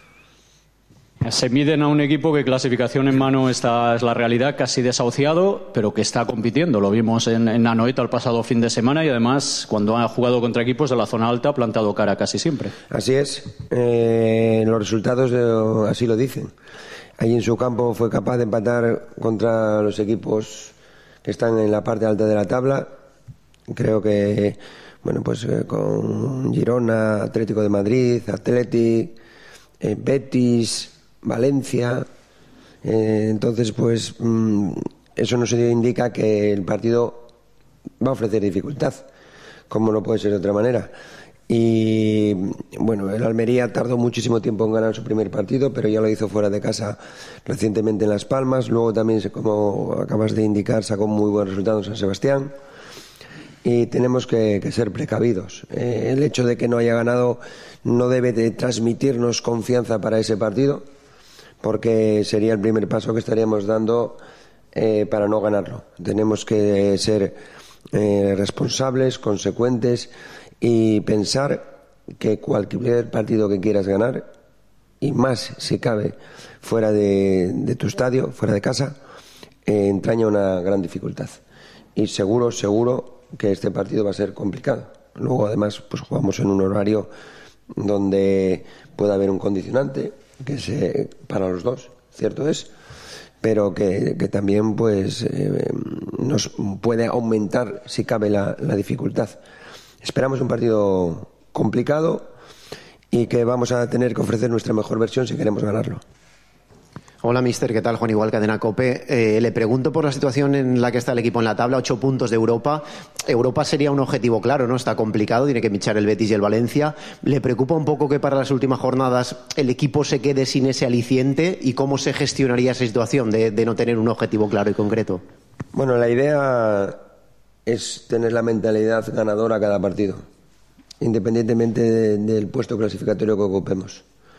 Se miden a un equipo que clasificación en mano esta es la realidad, casi desahuciado, pero que está compitiendo. Lo vimos en, en Anoeta el pasado fin de semana y además cuando ha jugado contra equipos de la zona alta ha plantado cara casi siempre. Así es. Eh, los resultados eh, así lo dicen. Allí en su campo fue capaz de empatar contra los equipos que están en la parte alta de la tabla. Creo que bueno, pues eh, con Girona, Atlético de Madrid, Athletic, eh, Betis, Valencia. Eh, entonces, pues mmm, eso nos indica que el partido va a ofrecer dificultad, como no puede ser de otra manera. Y bueno, el Almería tardó muchísimo tiempo en ganar su primer partido, pero ya lo hizo fuera de casa recientemente en Las Palmas. Luego también, como acabas de indicar, sacó muy buen resultado en San Sebastián. Y tenemos que, que ser precavidos. Eh, el hecho de que no haya ganado no debe de transmitirnos confianza para ese partido, porque sería el primer paso que estaríamos dando eh, para no ganarlo. Tenemos que ser eh, responsables, consecuentes y pensar que cualquier partido que quieras ganar, y más si cabe fuera de, de tu estadio, fuera de casa, eh, entraña una gran dificultad. Y seguro, seguro que este partido va a ser complicado. Luego, además, pues jugamos en un horario donde puede haber un condicionante que se para los dos, cierto es, pero que, que también pues eh, nos puede aumentar, si cabe, la, la dificultad. Esperamos un partido complicado y que vamos a tener que ofrecer nuestra mejor versión si queremos ganarlo. Hola, mister, ¿qué tal? Juan Igual, Cadena COPE. Eh, le pregunto por la situación en la que está el equipo en la tabla, ocho puntos de Europa. Europa sería un objetivo claro, ¿no? Está complicado, tiene que fichar el Betis y el Valencia. ¿Le preocupa un poco que para las últimas jornadas el equipo se quede sin ese aliciente? ¿Y cómo se gestionaría esa situación de, de no tener un objetivo claro y concreto? Bueno, la idea es tener la mentalidad ganadora cada partido, independientemente de, del puesto clasificatorio que ocupemos.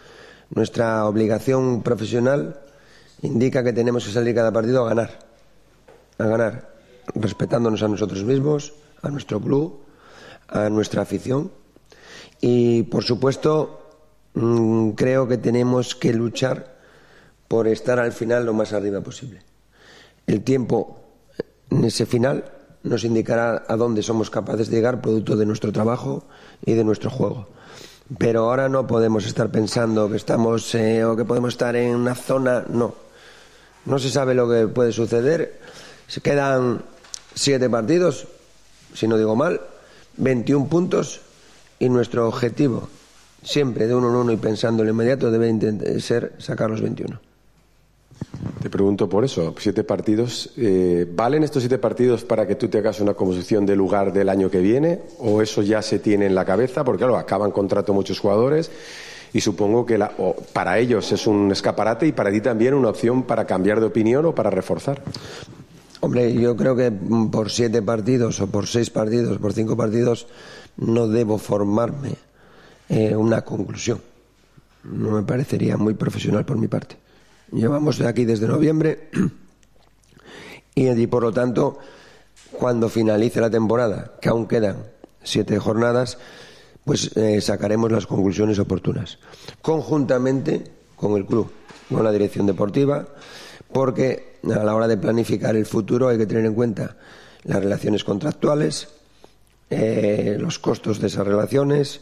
Nuestra obligación profesional indica que tenemos que salir cada partido a ganar, a ganar, respetándonos a nosotros mismos, a nuestro club, a nuestra afición. Y, por supuesto, mmm, creo que tenemos que luchar por estar al final lo más arriba posible. El tiempo en ese final nos indicará a dónde somos capaces de llegar, producto de nuestro trabajo y de nuestro juego. Pero ahora no podemos estar pensando que estamos eh, o que podemos estar en una zona. No, no se sabe lo que puede suceder. Se quedan siete partidos, si no digo mal, veintiún puntos, y nuestro objetivo, siempre de uno en uno y pensando en lo inmediato, debe ser sacar los veintiuno. Te pregunto por eso, siete partidos, eh, ¿valen estos siete partidos para que tú te hagas una composición de lugar del año que viene? ¿O eso ya se tiene en la cabeza? Porque claro, acaban contrato muchos jugadores y supongo que la, o para ellos es un escaparate y para ti también una opción para cambiar de opinión o para reforzar. Hombre, yo creo que por siete partidos o por seis partidos, por cinco partidos, no debo formarme eh, una conclusión. No me parecería muy profesional por mi parte. Llevamos aquí desde noviembre y, y por lo tanto, cuando finalice la temporada, que aún quedan siete jornadas, pues eh, sacaremos las conclusiones oportunas, conjuntamente con el club, con la dirección deportiva, porque a la hora de planificar el futuro hay que tener en cuenta las relaciones contractuales, eh, los costos de esas relaciones,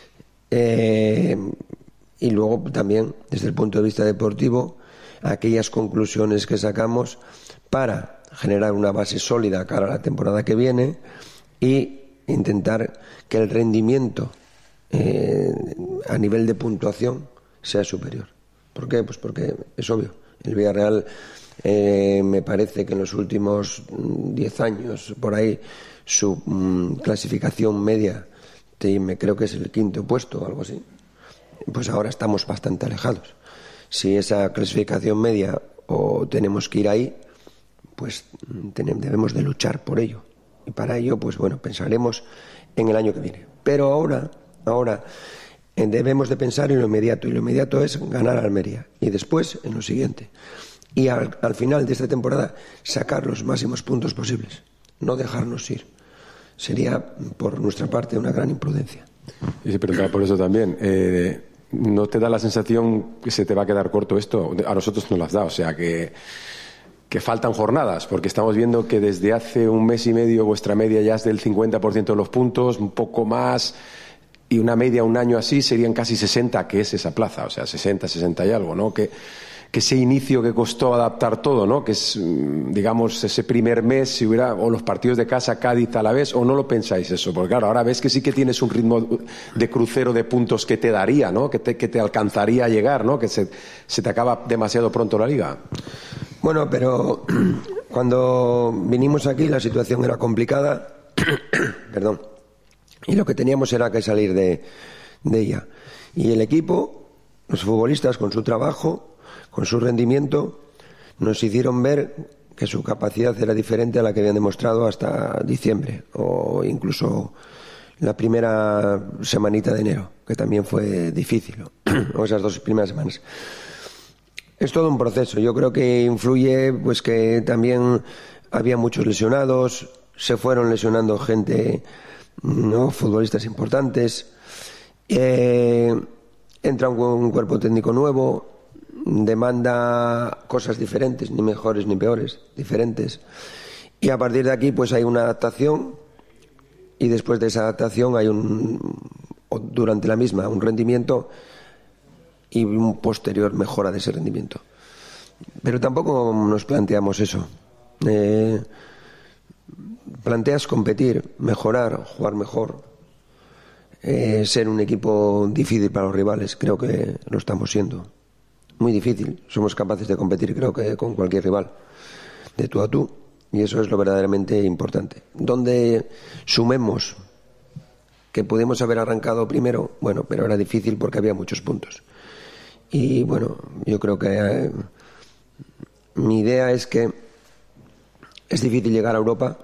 eh, y luego también, desde el punto de vista deportivo, aquellas conclusiones que sacamos para generar una base sólida cara a la temporada que viene y intentar que el rendimiento eh, a nivel de puntuación sea superior. ¿Por qué? Pues porque es obvio. El Villarreal eh, me parece que en los últimos diez años, por ahí, su mm, clasificación media, te, me creo que es el quinto puesto o algo así. Pues ahora estamos bastante alejados. Si esa clasificación media o tenemos que ir ahí, pues tenemos, debemos de luchar por ello. Y para ello, pues bueno, pensaremos en el año que viene. Pero ahora, ahora eh, debemos de pensar en lo inmediato. Y lo inmediato es ganar a Almería. Y después en lo siguiente. Y al, al final de esta temporada sacar los máximos puntos posibles. No dejarnos ir. Sería, por nuestra parte, una gran imprudencia. Y se preguntaba por eso también. Eh, ¿No te da la sensación que se te va a quedar corto esto? A nosotros nos las da, o sea que, que faltan jornadas, porque estamos viendo que desde hace un mes y medio vuestra media ya es del cincuenta por ciento de los puntos, un poco más, y una media un año así serían casi sesenta, que es esa plaza, o sea, sesenta, sesenta y algo, ¿no? Que, que ese inicio que costó adaptar todo, ¿no? Que es, digamos, ese primer mes, si hubiera, o los partidos de casa, Cádiz a la vez, o no lo pensáis eso, porque claro, ahora ves que sí que tienes un ritmo de crucero de puntos que te daría, ¿no? Que te, que te alcanzaría a llegar, ¿no? Que se, se te acaba demasiado pronto la liga. Bueno, pero cuando vinimos aquí la situación era complicada, perdón, y lo que teníamos era que salir de, de ella. Y el equipo, los futbolistas con su trabajo, con su rendimiento, nos hicieron ver que su capacidad era diferente a la que habían demostrado hasta diciembre o incluso la primera semanita de enero, que también fue difícil, o esas dos primeras semanas. Es todo un proceso. Yo creo que influye pues que también había muchos lesionados, se fueron lesionando gente, ¿no? Futbolistas importantes, eh, entra un, un cuerpo técnico nuevo, demanda cosas diferentes, ni mejores ni peores, diferentes, y a partir de aquí pues hay una adaptación y después de esa adaptación hay un, durante la misma, un rendimiento y un posterior mejora de ese rendimiento. Pero tampoco nos planteamos eso. Eh, planteas competir, mejorar, jugar mejor, eh, ser un equipo difícil para los rivales. Creo que lo estamos siendo. Muy difícil. Somos capaces de competir, creo que con cualquier rival, de tú a tú, y eso es lo verdaderamente importante. Donde sumemos que pudimos haber arrancado primero, bueno, pero era difícil porque había muchos puntos. Y bueno, yo creo que eh, mi idea es que es difícil llegar a Europa,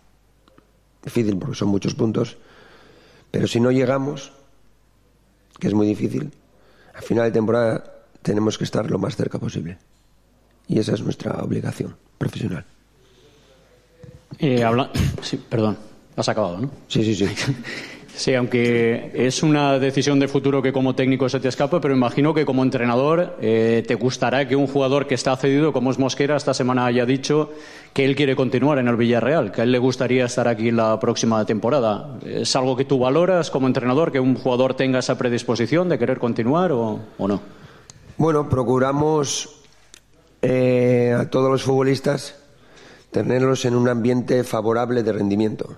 difícil porque son muchos puntos, pero si no llegamos, que es muy difícil, a final de temporada tenemos que estar lo más cerca posible. Y esa es nuestra obligación profesional. Eh, habla... Sí, perdón, has acabado, ¿no? Sí, sí, sí. Sí, aunque es una decisión de futuro que como técnico se te escapa, pero imagino que como entrenador eh, te gustará que un jugador que está cedido, como es Mosquera, esta semana haya dicho que él quiere continuar en el Villarreal, que a él le gustaría estar aquí la próxima temporada. ¿Es algo que tú valoras como entrenador, que un jugador tenga esa predisposición de querer continuar o, o no? Bueno, procuramos eh, a todos los futbolistas tenerlos en un ambiente favorable de rendimiento.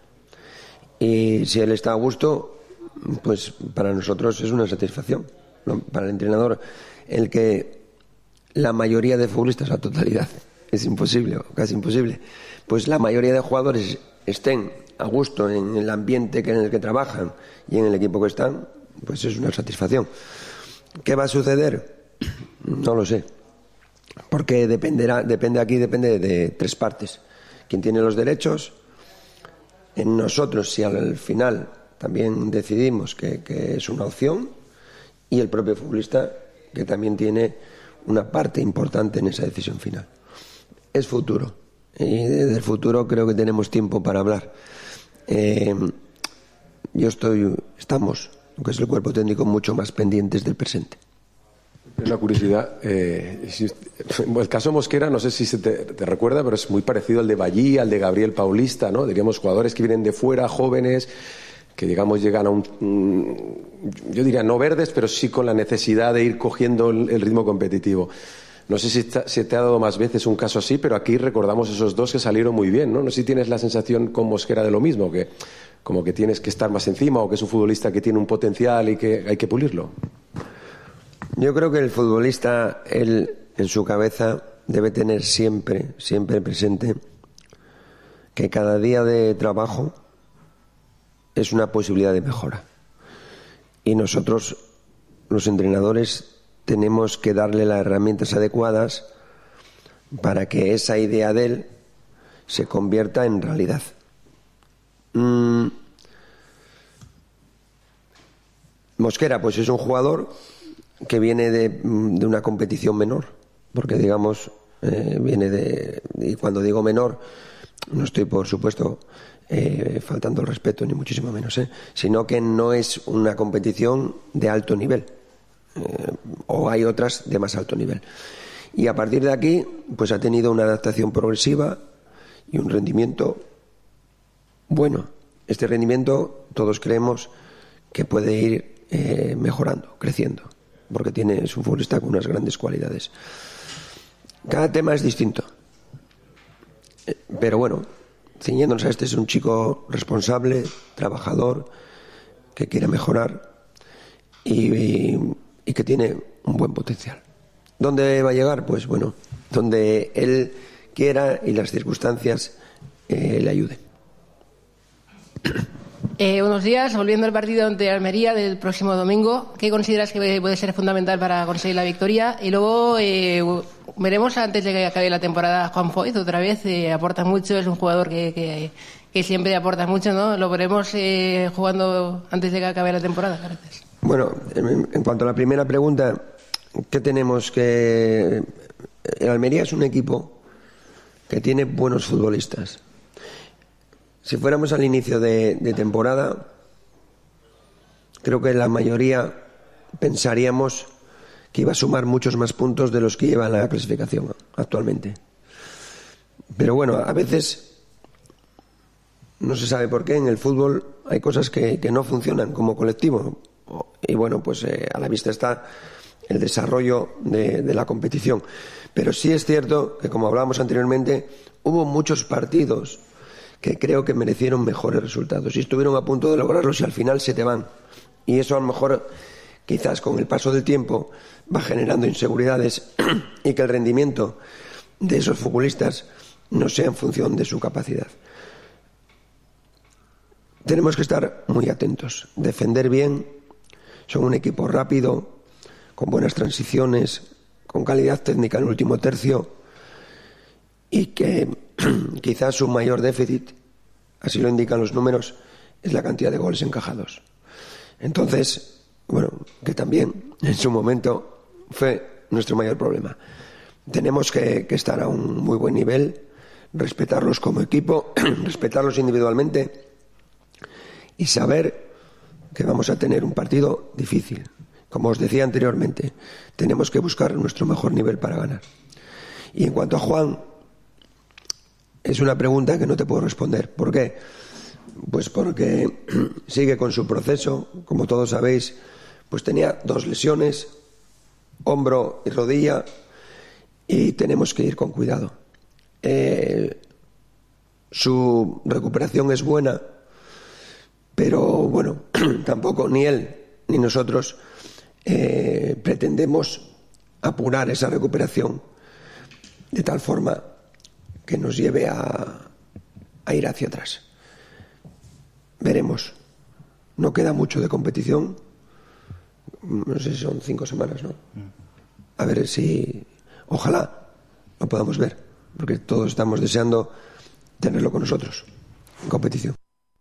Y si él está a gusto, pues para nosotros es una satisfacción, ¿no? Para el entrenador, el que la mayoría de futbolistas, la totalidad, es imposible, o casi imposible, pues la mayoría de jugadores estén a gusto en el ambiente en el que trabajan y en el equipo que están, pues es una satisfacción. ¿Qué va a suceder? No lo sé, porque dependerá, depende aquí, depende de tres partes. Quien tiene los derechos, en nosotros, si al final también decidimos que, que es una opción, y el propio futbolista, que también tiene una parte importante en esa decisión final. Es futuro, y del futuro creo que tenemos tiempo para hablar. Eh, yo estoy, estamos, aunque es el cuerpo técnico, mucho más pendientes del presente. Una curiosidad, eh, si, el caso Mosquera, no sé si se te, te recuerda, pero es muy parecido al de Ballí, al de Gabriel Paulista, ¿no? Diríamos jugadores que vienen de fuera, jóvenes, que digamos llegan a un, un, yo diría no verdes, pero sí con la necesidad de ir cogiendo el, el ritmo competitivo. No sé si, está, si te ha dado más veces un caso así, pero aquí recordamos esos dos que salieron muy bien, ¿no? No sé si tienes la sensación con Mosquera de lo mismo, que como que tienes que estar más encima o que es un futbolista que tiene un potencial y que hay que pulirlo. Yo creo que el futbolista, él en su cabeza debe tener siempre, siempre presente que cada día de trabajo es una posibilidad de mejora. Y nosotros, los entrenadores, tenemos que darle las herramientas adecuadas para que esa idea de él se convierta en realidad. Mm. Mosquera, pues es un jugador que viene de, de una competición menor, porque digamos, eh, viene de, y cuando digo menor, no estoy por supuesto eh, faltando el respeto, ni muchísimo menos, eh, sino que no es una competición de alto nivel, eh, o hay otras de más alto nivel. Y a partir de aquí, pues ha tenido una adaptación progresiva y un rendimiento bueno. Este rendimiento todos creemos que puede ir eh, mejorando, creciendo, porque tiene, es un futbolista con unas grandes cualidades. Cada tema es distinto, pero bueno, ciñéndonos a este, es un chico responsable, trabajador, que quiere mejorar y, y, y que tiene un buen potencial. ¿Dónde va a llegar? Pues bueno, donde él quiera y las circunstancias eh, le ayuden. Eh, buenos días. Volviendo al partido ante Almería del próximo domingo, ¿qué consideras que puede ser fundamental para conseguir la victoria? Y luego eh, veremos antes de que acabe la temporada Juan Foyth otra vez, eh, aporta mucho, es un jugador que, que, que siempre aporta mucho, ¿no? Lo veremos eh, jugando antes de que acabe la temporada. Gracias. Bueno, en, en cuanto a la primera pregunta, ¿qué tenemos que...? El Almería es un equipo que tiene buenos futbolistas. Si fuéramos al inicio de, de temporada, creo que la mayoría pensaríamos que iba a sumar muchos más puntos de los que lleva en la clasificación actualmente. Pero bueno, a veces no se sabe por qué en el fútbol hay cosas que, que no funcionan como colectivo. Y bueno, pues eh, a la vista está el desarrollo de, de la competición. Pero sí es cierto que, como hablábamos anteriormente, hubo muchos partidos que creo que merecieron mejores resultados y estuvieron a punto de lograrlos y al final se te van. Y eso a lo mejor, quizás con el paso del tiempo, va generando inseguridades y que el rendimiento de esos futbolistas no sea en función de su capacidad. Tenemos que estar muy atentos, defender bien. Son un equipo rápido, con buenas transiciones, con calidad técnica en el último tercio y que quizás su mayor déficit, así lo indican los números, es la cantidad de goles encajados. Entonces, bueno, que también en su momento fue nuestro mayor problema. Tenemos que, que estar a un muy buen nivel, respetarlos como equipo, respetarlos individualmente y saber que vamos a tener un partido difícil. Como os decía anteriormente, tenemos que buscar nuestro mejor nivel para ganar. Y en cuanto a Juan, es una pregunta que no te puedo responder. ¿Por qué? Pues porque sigue con su proceso. Como todos sabéis, pues tenía dos lesiones, hombro y rodilla, y tenemos que ir con cuidado. Eh, su recuperación es buena, pero bueno, tampoco ni él ni nosotros eh, pretendemos apurar esa recuperación de tal forma que nos lleve a, a ir hacia atrás. Veremos. No queda mucho de competición. No sé si son cinco semanas, ¿no? A ver si, ojalá lo podamos ver, porque todos estamos deseando tenerlo con nosotros en competición.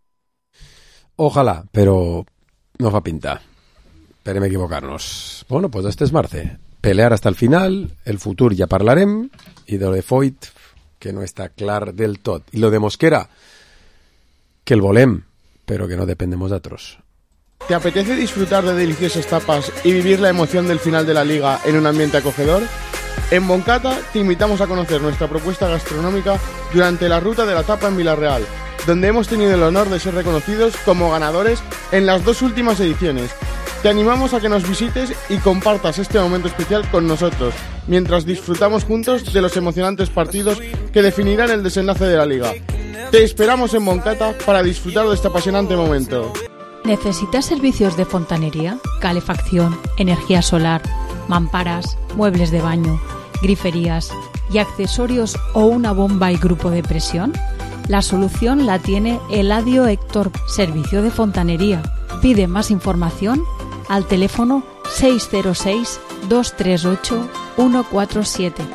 Ojalá, pero no fa pinta. Esperem equivocar-nos. Bueno, pues este és marce. Pelear hasta el final, el futur ja parlarem, i de lo de Foyt, que no està clar del tot. I lo de Mosquera, que el volem, pero que no depèn de nosaltres. ¿Te apetece disfrutar de deliciosas tapas y vivir la emoción del final de la Liga en un ambiente acogedor? En Moncata te invitamos a conocer nuestra propuesta gastronómica durante la Ruta de la Tapa en Vila-real, donde hemos tenido el honor de ser reconocidos como ganadores en las dos últimas ediciones. Te animamos a que nos visites y compartas este momento especial con nosotros, mientras disfrutamos juntos de los emocionantes partidos que definirán el desenlace de la Liga. Te esperamos en Moncata para disfrutar de este apasionante momento. ¿Necesitas servicios de fontanería, calefacción, energía solar, mamparas, muebles de baño, griferías y accesorios o una bomba y grupo de presión? La solución la tiene Eladio Héctor, servicio de fontanería. Pide más información al teléfono seis cero seis, dos tres ocho, uno cuatro siete.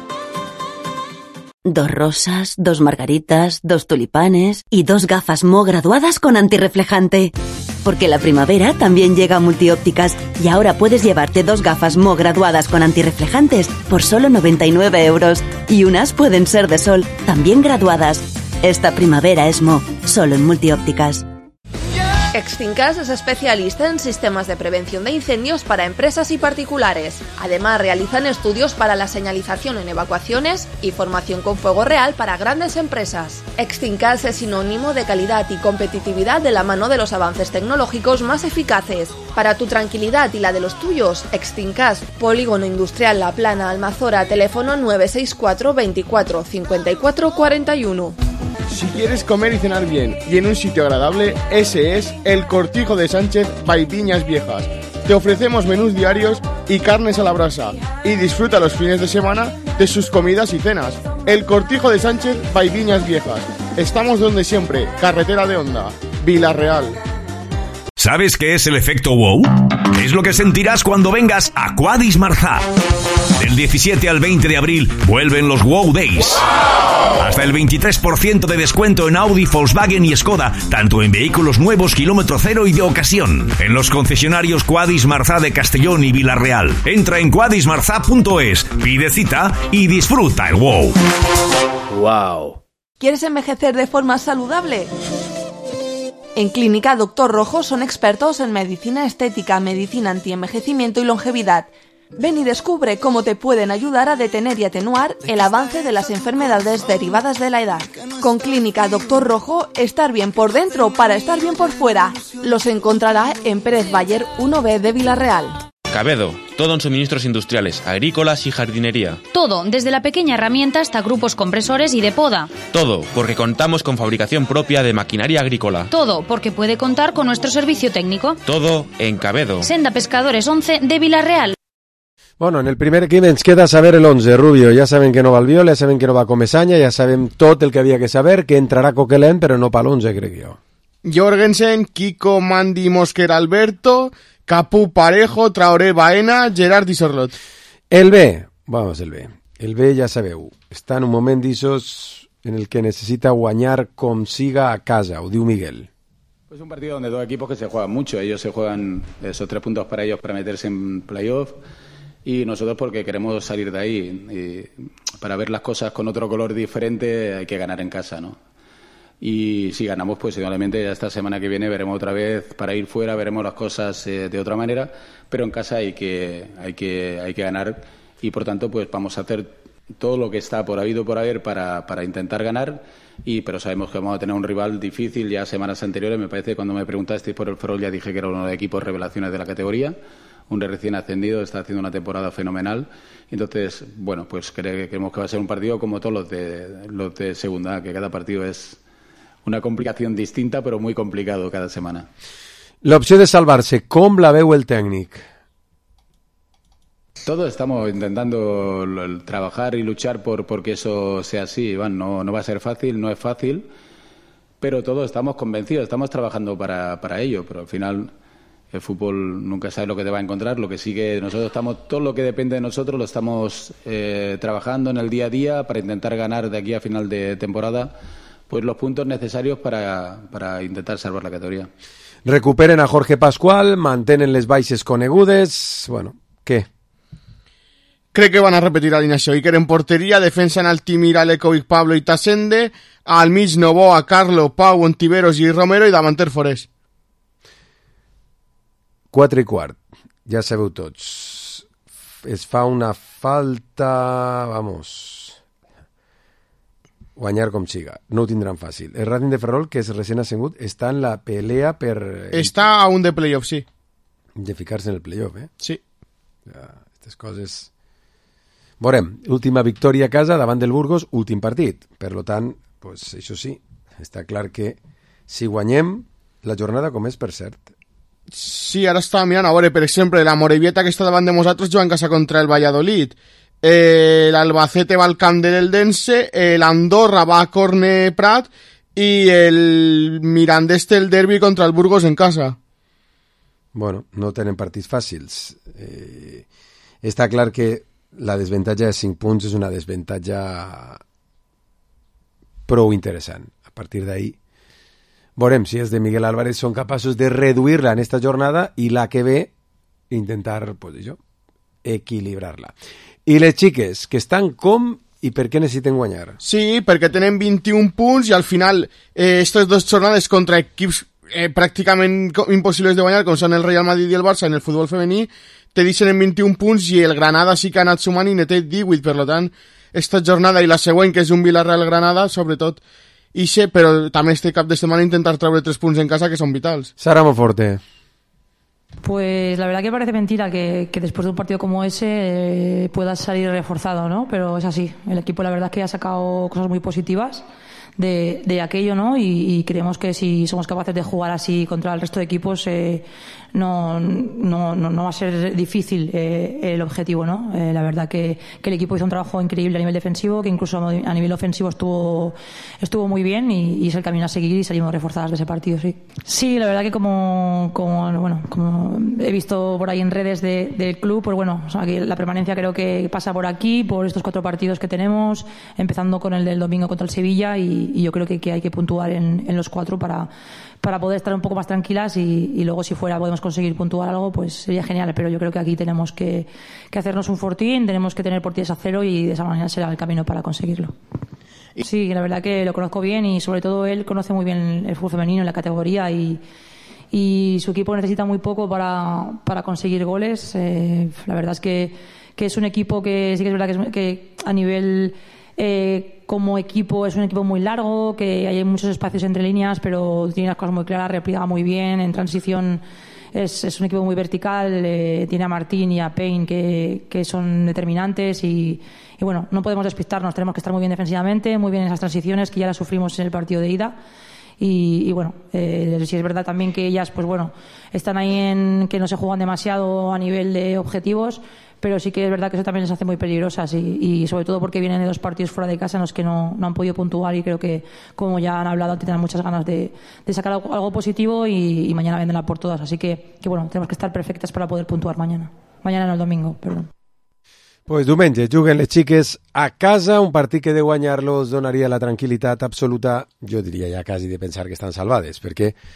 Dos rosas, dos margaritas, dos tulipanes y dos gafas Mo graduadas con antirreflejante. Porque la primavera también llega a Multiópticas y ahora puedes llevarte dos gafas Mo graduadas con antirreflejantes por solo noventa y nueve euros. Y unas pueden ser de sol, también graduadas. Esta primavera es Mo, solo en Multiópticas. Extincas es especialista en sistemas de prevención de incendios para empresas y particulares. Además, realizan estudios para la señalización en evacuaciones y formación con fuego real para grandes empresas. Extincas es sinónimo de calidad y competitividad de la mano de los avances tecnológicos más eficaces. Para tu tranquilidad y la de los tuyos, Extincas, Polígono Industrial La Plana, Almazora, teléfono nueve seis cuatro, veinticuatro, cincuenta y cuatro, cuarenta y uno. Si quieres comer y cenar bien y en un sitio agradable, ese es El Cortijo de Sánchez by Viñas Viejas. Te ofrecemos menús diarios y carnes a la brasa. Y disfruta los fines de semana de sus comidas y cenas. El Cortijo de Sánchez by Viñas Viejas. Estamos donde siempre, carretera de Honda, Vila-real. ¿Sabes qué es el efecto wow? Es lo que sentirás cuando vengas a Quadis Marzà. Del diecisiete al veinte de abril vuelven los Wow Days. Hasta el veintitrés por ciento de descuento en Audi, Volkswagen y Skoda, tanto en vehículos nuevos, kilómetro cero y de ocasión. En los concesionarios Quadis Marzà de Castellón y Vila-real. Entra en quadis marzà punto es, pide cita y disfruta el wow. Wow. ¿Quieres envejecer de forma saludable? En Clínica Doctor Rojo son expertos en medicina estética, medicina antienvejecimiento y longevidad. Ven y descubre cómo te pueden ayudar a detener y atenuar el avance de las enfermedades derivadas de la edad. Con Clínica Doctor Rojo, estar bien por dentro para estar bien por fuera. Los encontrará en Pérez Bayer uno B de Vila-real. Cabedo, todo en suministros industriales, agrícolas y jardinería. Todo, desde la pequeña herramienta hasta grupos compresores y de poda. Todo, porque contamos con fabricación propia de maquinaria agrícola. Todo, porque puede contar con nuestro servicio técnico. Todo en Cabedo. Senda Pescadores once de Vila-real. Bueno, en el primer equip ens queda saber el once, Rubio. Ja saben que no va Albiol, ja saben que no va Comesaña, ja sabem tot el que havia que saber, que entrarà Coquelin, però no pa l'once, crec jo. Jorgensen, Kiko, Mandy, Mosquera, Alberto, Capú, Parejo, Traoré, Baena, Gerard i Sorlot. El B, vamos, el B. El B, ja sabeu, està en un moment d'issos en el que necessita guanyar com siga a casa, ho diu Miguel. Pues un partido donde dos equipos que se juegan mucho. Ellos se juegan esos tres puntos para ellos para meterse en playoff y nosotros porque queremos salir de ahí. Y para ver las cosas con otro color diferente hay que ganar en casa, ¿no? Y si ganamos, pues igualmente ya esta semana que viene veremos otra vez para ir fuera, veremos las cosas eh, de otra manera, pero en casa hay que, hay que, hay que ganar y por tanto pues vamos a hacer todo lo que está por habido por haber para, para intentar ganar, y pero sabemos que vamos a tener un rival difícil. Ya semanas anteriores, me parece, cuando me preguntasteis por el Ferrol, ya dije que era uno de los equipos revelaciones de la categoría, un recién ascendido, está haciendo una temporada fenomenal. Entonces, bueno, pues creemos que va a ser un partido como todos los de, los de segunda, que cada partido es una complicación distinta, pero muy complicado cada semana. L'opció de salvar-se, com la veu el tècnic? Todos estamos intentando trabajar y luchar por porque eso sea así, Iván. No, no va a ser fácil, no es fácil, pero todos estamos convencidos, estamos trabajando para, para ello, pero al final el fútbol nunca sabe lo que te va a encontrar. Lo que sí que nosotros estamos, todo lo que depende de nosotros lo estamos eh, trabajando en el día a día para intentar ganar de aquí a final de temporada pues los puntos necesarios para, para intentar salvar la categoría. Recuperen a Jorge Pascual, mantenen les baixes conegudes... Bueno, què? Crec que van a repetir alineació. Iker en porteria, defensa en Altimira, Lekovic, Pablo i Tasende, al mig Novoa, Carlo, Pau, Ontiveros i Romero i davanter Forés. Quatre i quart, ja sabeu tots. Es fa una falta... Vamos... guanyar com siga, no ho tindran fàcil. El Racing de Ferrol, que és recent assegut, està en la pelea per... Està a un de playoff, sí. De ficar-se en el playoff, eh? Sí. Ja, aquestes coses... Veurem, última victòria a casa davant del Burgos, últim partit. Per lo tant, pues, això sí, està clar que si guanyem la jornada com és, per cert. Sí, ara estava mirant, a veure, per exemple, la Morevieta que està davant de nosaltres juga en casa contra el Valladolid. Eh, l'Albacete va al camp de l'Eldense, l'Andorra va a Corne Prat i el Mirandés té el derbi contra el Burgos en casa. Bueno, no tenen partits fàcils. Eh, està clar que la desavantatge de cinc punts és una desavantatge prou interessant. A partir d'ahí veurem si els de Miguel Álvarez són capaços de reduir-la en esta jornada i la que ve intentar, pues això, equilibrar-la. I les xiques, que estan com i per què necessiten guanyar? Sí, perquè tenen vint-i-un punts i al final eh, estas dos jornades contra equips eh, pràcticament impossibles de guanyar, com són el Real Madrid i el Barça en el futbol femení, te deixen en vint-i-un punts i el Granada sí que ha anat sumant i ne té divuit, per tant, esta jornada i la següent, que és un Villarreal-Granada, sobretot, ixe, però també este cap de setmana intentar treure tres punts en casa que són vitals. Sara Monforte. Pues la verdad que parece mentira que, que después de un partido como ese eh, puedas salir reforzado, ¿no? Pero es así. El equipo la verdad es que ha sacado cosas muy positivas de, de aquello, ¿no? Y, y creemos que si somos capaces de jugar así contra el resto de equipos eh, no, no, no, no va a ser difícil eh, el objetivo, ¿no? Eh, la verdad que, que el equipo hizo un trabajo increíble a nivel defensivo, que incluso a nivel ofensivo estuvo estuvo muy bien y, y es el camino a seguir y salimos reforzadas de ese partido, sí. Sí, la verdad que como, como bueno, como he visto por ahí en redes de, del club, pues bueno, o sea, que la permanencia creo que pasa por aquí, por estos cuatro partidos que tenemos, empezando con el del domingo contra el Sevilla y, y yo creo que, que hay que puntuar en, en los cuatro para para poder estar un poco más tranquilas y, y luego si fuera podemos conseguir puntuar algo, pues sería genial, pero yo creo que aquí tenemos que, que hacernos un fortín, tenemos que tener porterías a cero y de esa manera será el camino para conseguirlo. Sí, la verdad que lo conozco bien y sobre todo él conoce muy bien el fútbol femenino en la categoría y, y su equipo necesita muy poco para, para conseguir goles. Eh, la verdad es que, que es un equipo que sí que es verdad que, es, que a nivel... Eh, como equipo es un equipo muy largo, que hay muchos espacios entre líneas, pero tiene las cosas muy claras, repliega muy bien, en transición es, es un equipo muy vertical, eh, tiene a Martín y a Payne que, que son determinantes y, y bueno, no podemos despistarnos, tenemos que estar muy bien defensivamente, muy bien en esas transiciones que ya las sufrimos en el partido de ida. Y, y bueno, eh, si es verdad también que ellas, pues bueno, están ahí en que no se juegan demasiado a nivel de objetivos, pero sí que es verdad que eso también les hace muy peligrosas y, y sobre todo porque vienen de dos partidos fuera de casa en los que no, no han podido puntuar y creo que, como ya han hablado, tienen muchas ganas de, de sacar algo, algo positivo y, y mañana vendrán por todas. Así que, que bueno, tenemos que estar perfectas para poder puntuar mañana. Mañana no, el domingo, perdón. Pues diumenge juguen les xiques a casa, un partit que de guanyar-los donaria la tranquil·litat absoluta, jo diria ja quasi de pensar que estan salvades, perquè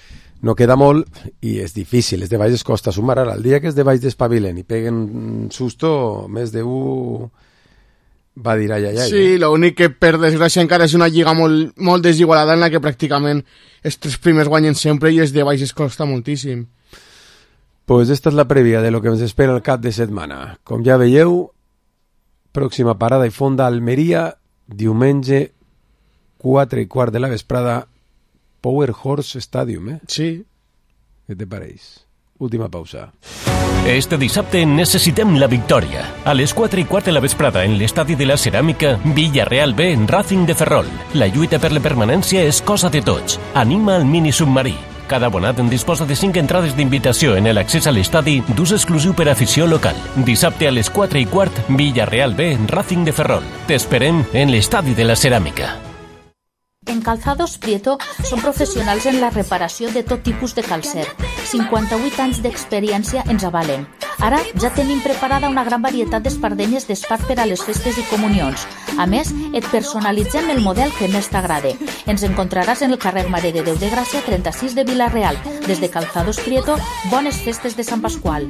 no queda molt i és difícil, és de baix es costa sumar. Ara, el dia que és de baix despavilen i peguen un susto, més de un va dir ai, ai, ai. Sí, l'únic que per desgràcia encara és una lliga molt, molt desigualada en la que pràcticament els tres primers guanyen sempre i els de baix es costa moltíssim. Pues esta és la prèvia de lo que ens espera el cap de setmana. Com ja veieu, pròxima parada i fonda Almeria, diumenge quatre i quart de la vesprada, Power Horse Stadium, eh? Sí. Què te pareix? Última pausa. Este dissabte necessitem la victòria. A les quatre i quart de la vesprada en l'estadi de la Ceràmica, Villarreal B, Racing de Ferrol. La lluita per la permanència és cosa de tots. Anima el mini submarí. Cada abonat en disposa de cinc entrades d'invitació en l'accés a l'estadi d'ús exclusiu per afició local. Dissabte a les quatre i quart, Villarreal B, Racing de Ferrol. T'esperem en l'estadi de la Ceràmica. En Calzados Prieto són professionals en la reparació de tot tipus de calcer. cinquanta-vuit anys d'experiència ens avalen. Ara ja tenim preparada una gran varietat d'espardenyes d'espart per a les festes i comunions. A més, et personalitzem el model que més t'agrade. Ens encontraràs en el carrer Mare de Déu de Gràcia trenta-sis de Vila-real. Des de Calzados Prieto, bones festes de Sant Pasqual.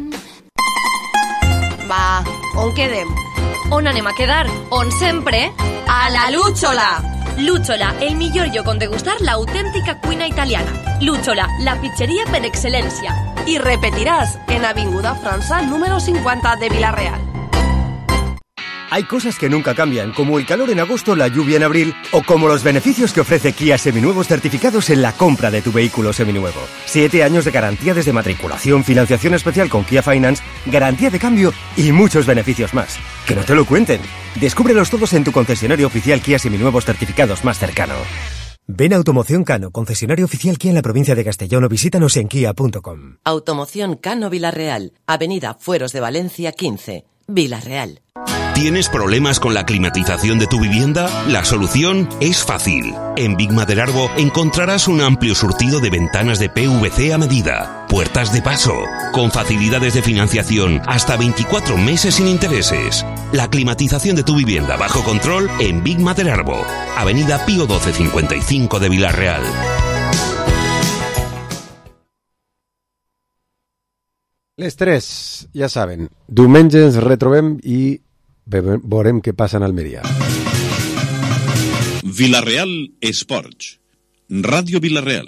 Va, on quedem? On anem a quedar? On sempre? A la Lúchola! Lúchola, el millor lloc on degustar l'autèntica cuina italiana. Lúchola, la pizzeria per excel·lència. I repetiràs en Avinguda França número cincuenta de Vila-real. Hay cosas que nunca cambian, como el calor en agosto, la lluvia en abril, o como los beneficios que ofrece Kia Seminuevos certificados en la compra de tu vehículo seminuevo. Siete años de garantía desde matriculación, financiación especial con Kia Finance, garantía de cambio y muchos beneficios más. Que no te lo cuenten. Descúbrelos todos en tu concesionario oficial Kia Seminuevos certificados más cercano. Ven a Automoción Cano, concesionario oficial Kia en la provincia de Castellón, o visítanos en kia punto com. Automoción Cano Vila-real, Avenida Fueros de Valencia quince, Vila-real. ¿Tienes problemas con la climatización de tu vivienda? La solución es fácil. En Big Maderarbo encontrarás un amplio surtido de ventanas de P V C a medida, puertas de paso, con facilidades de financiación hasta veinticuatro meses sin intereses. La climatización de tu vivienda bajo control en Big Maderarbo, Avenida Pío doce cincuenta y cinco de Vila-real. Les tres, ja saben, diumenge ens retrobem i veurem què passa en Almeria. Vila-real Esports. Ràdio Vila-real.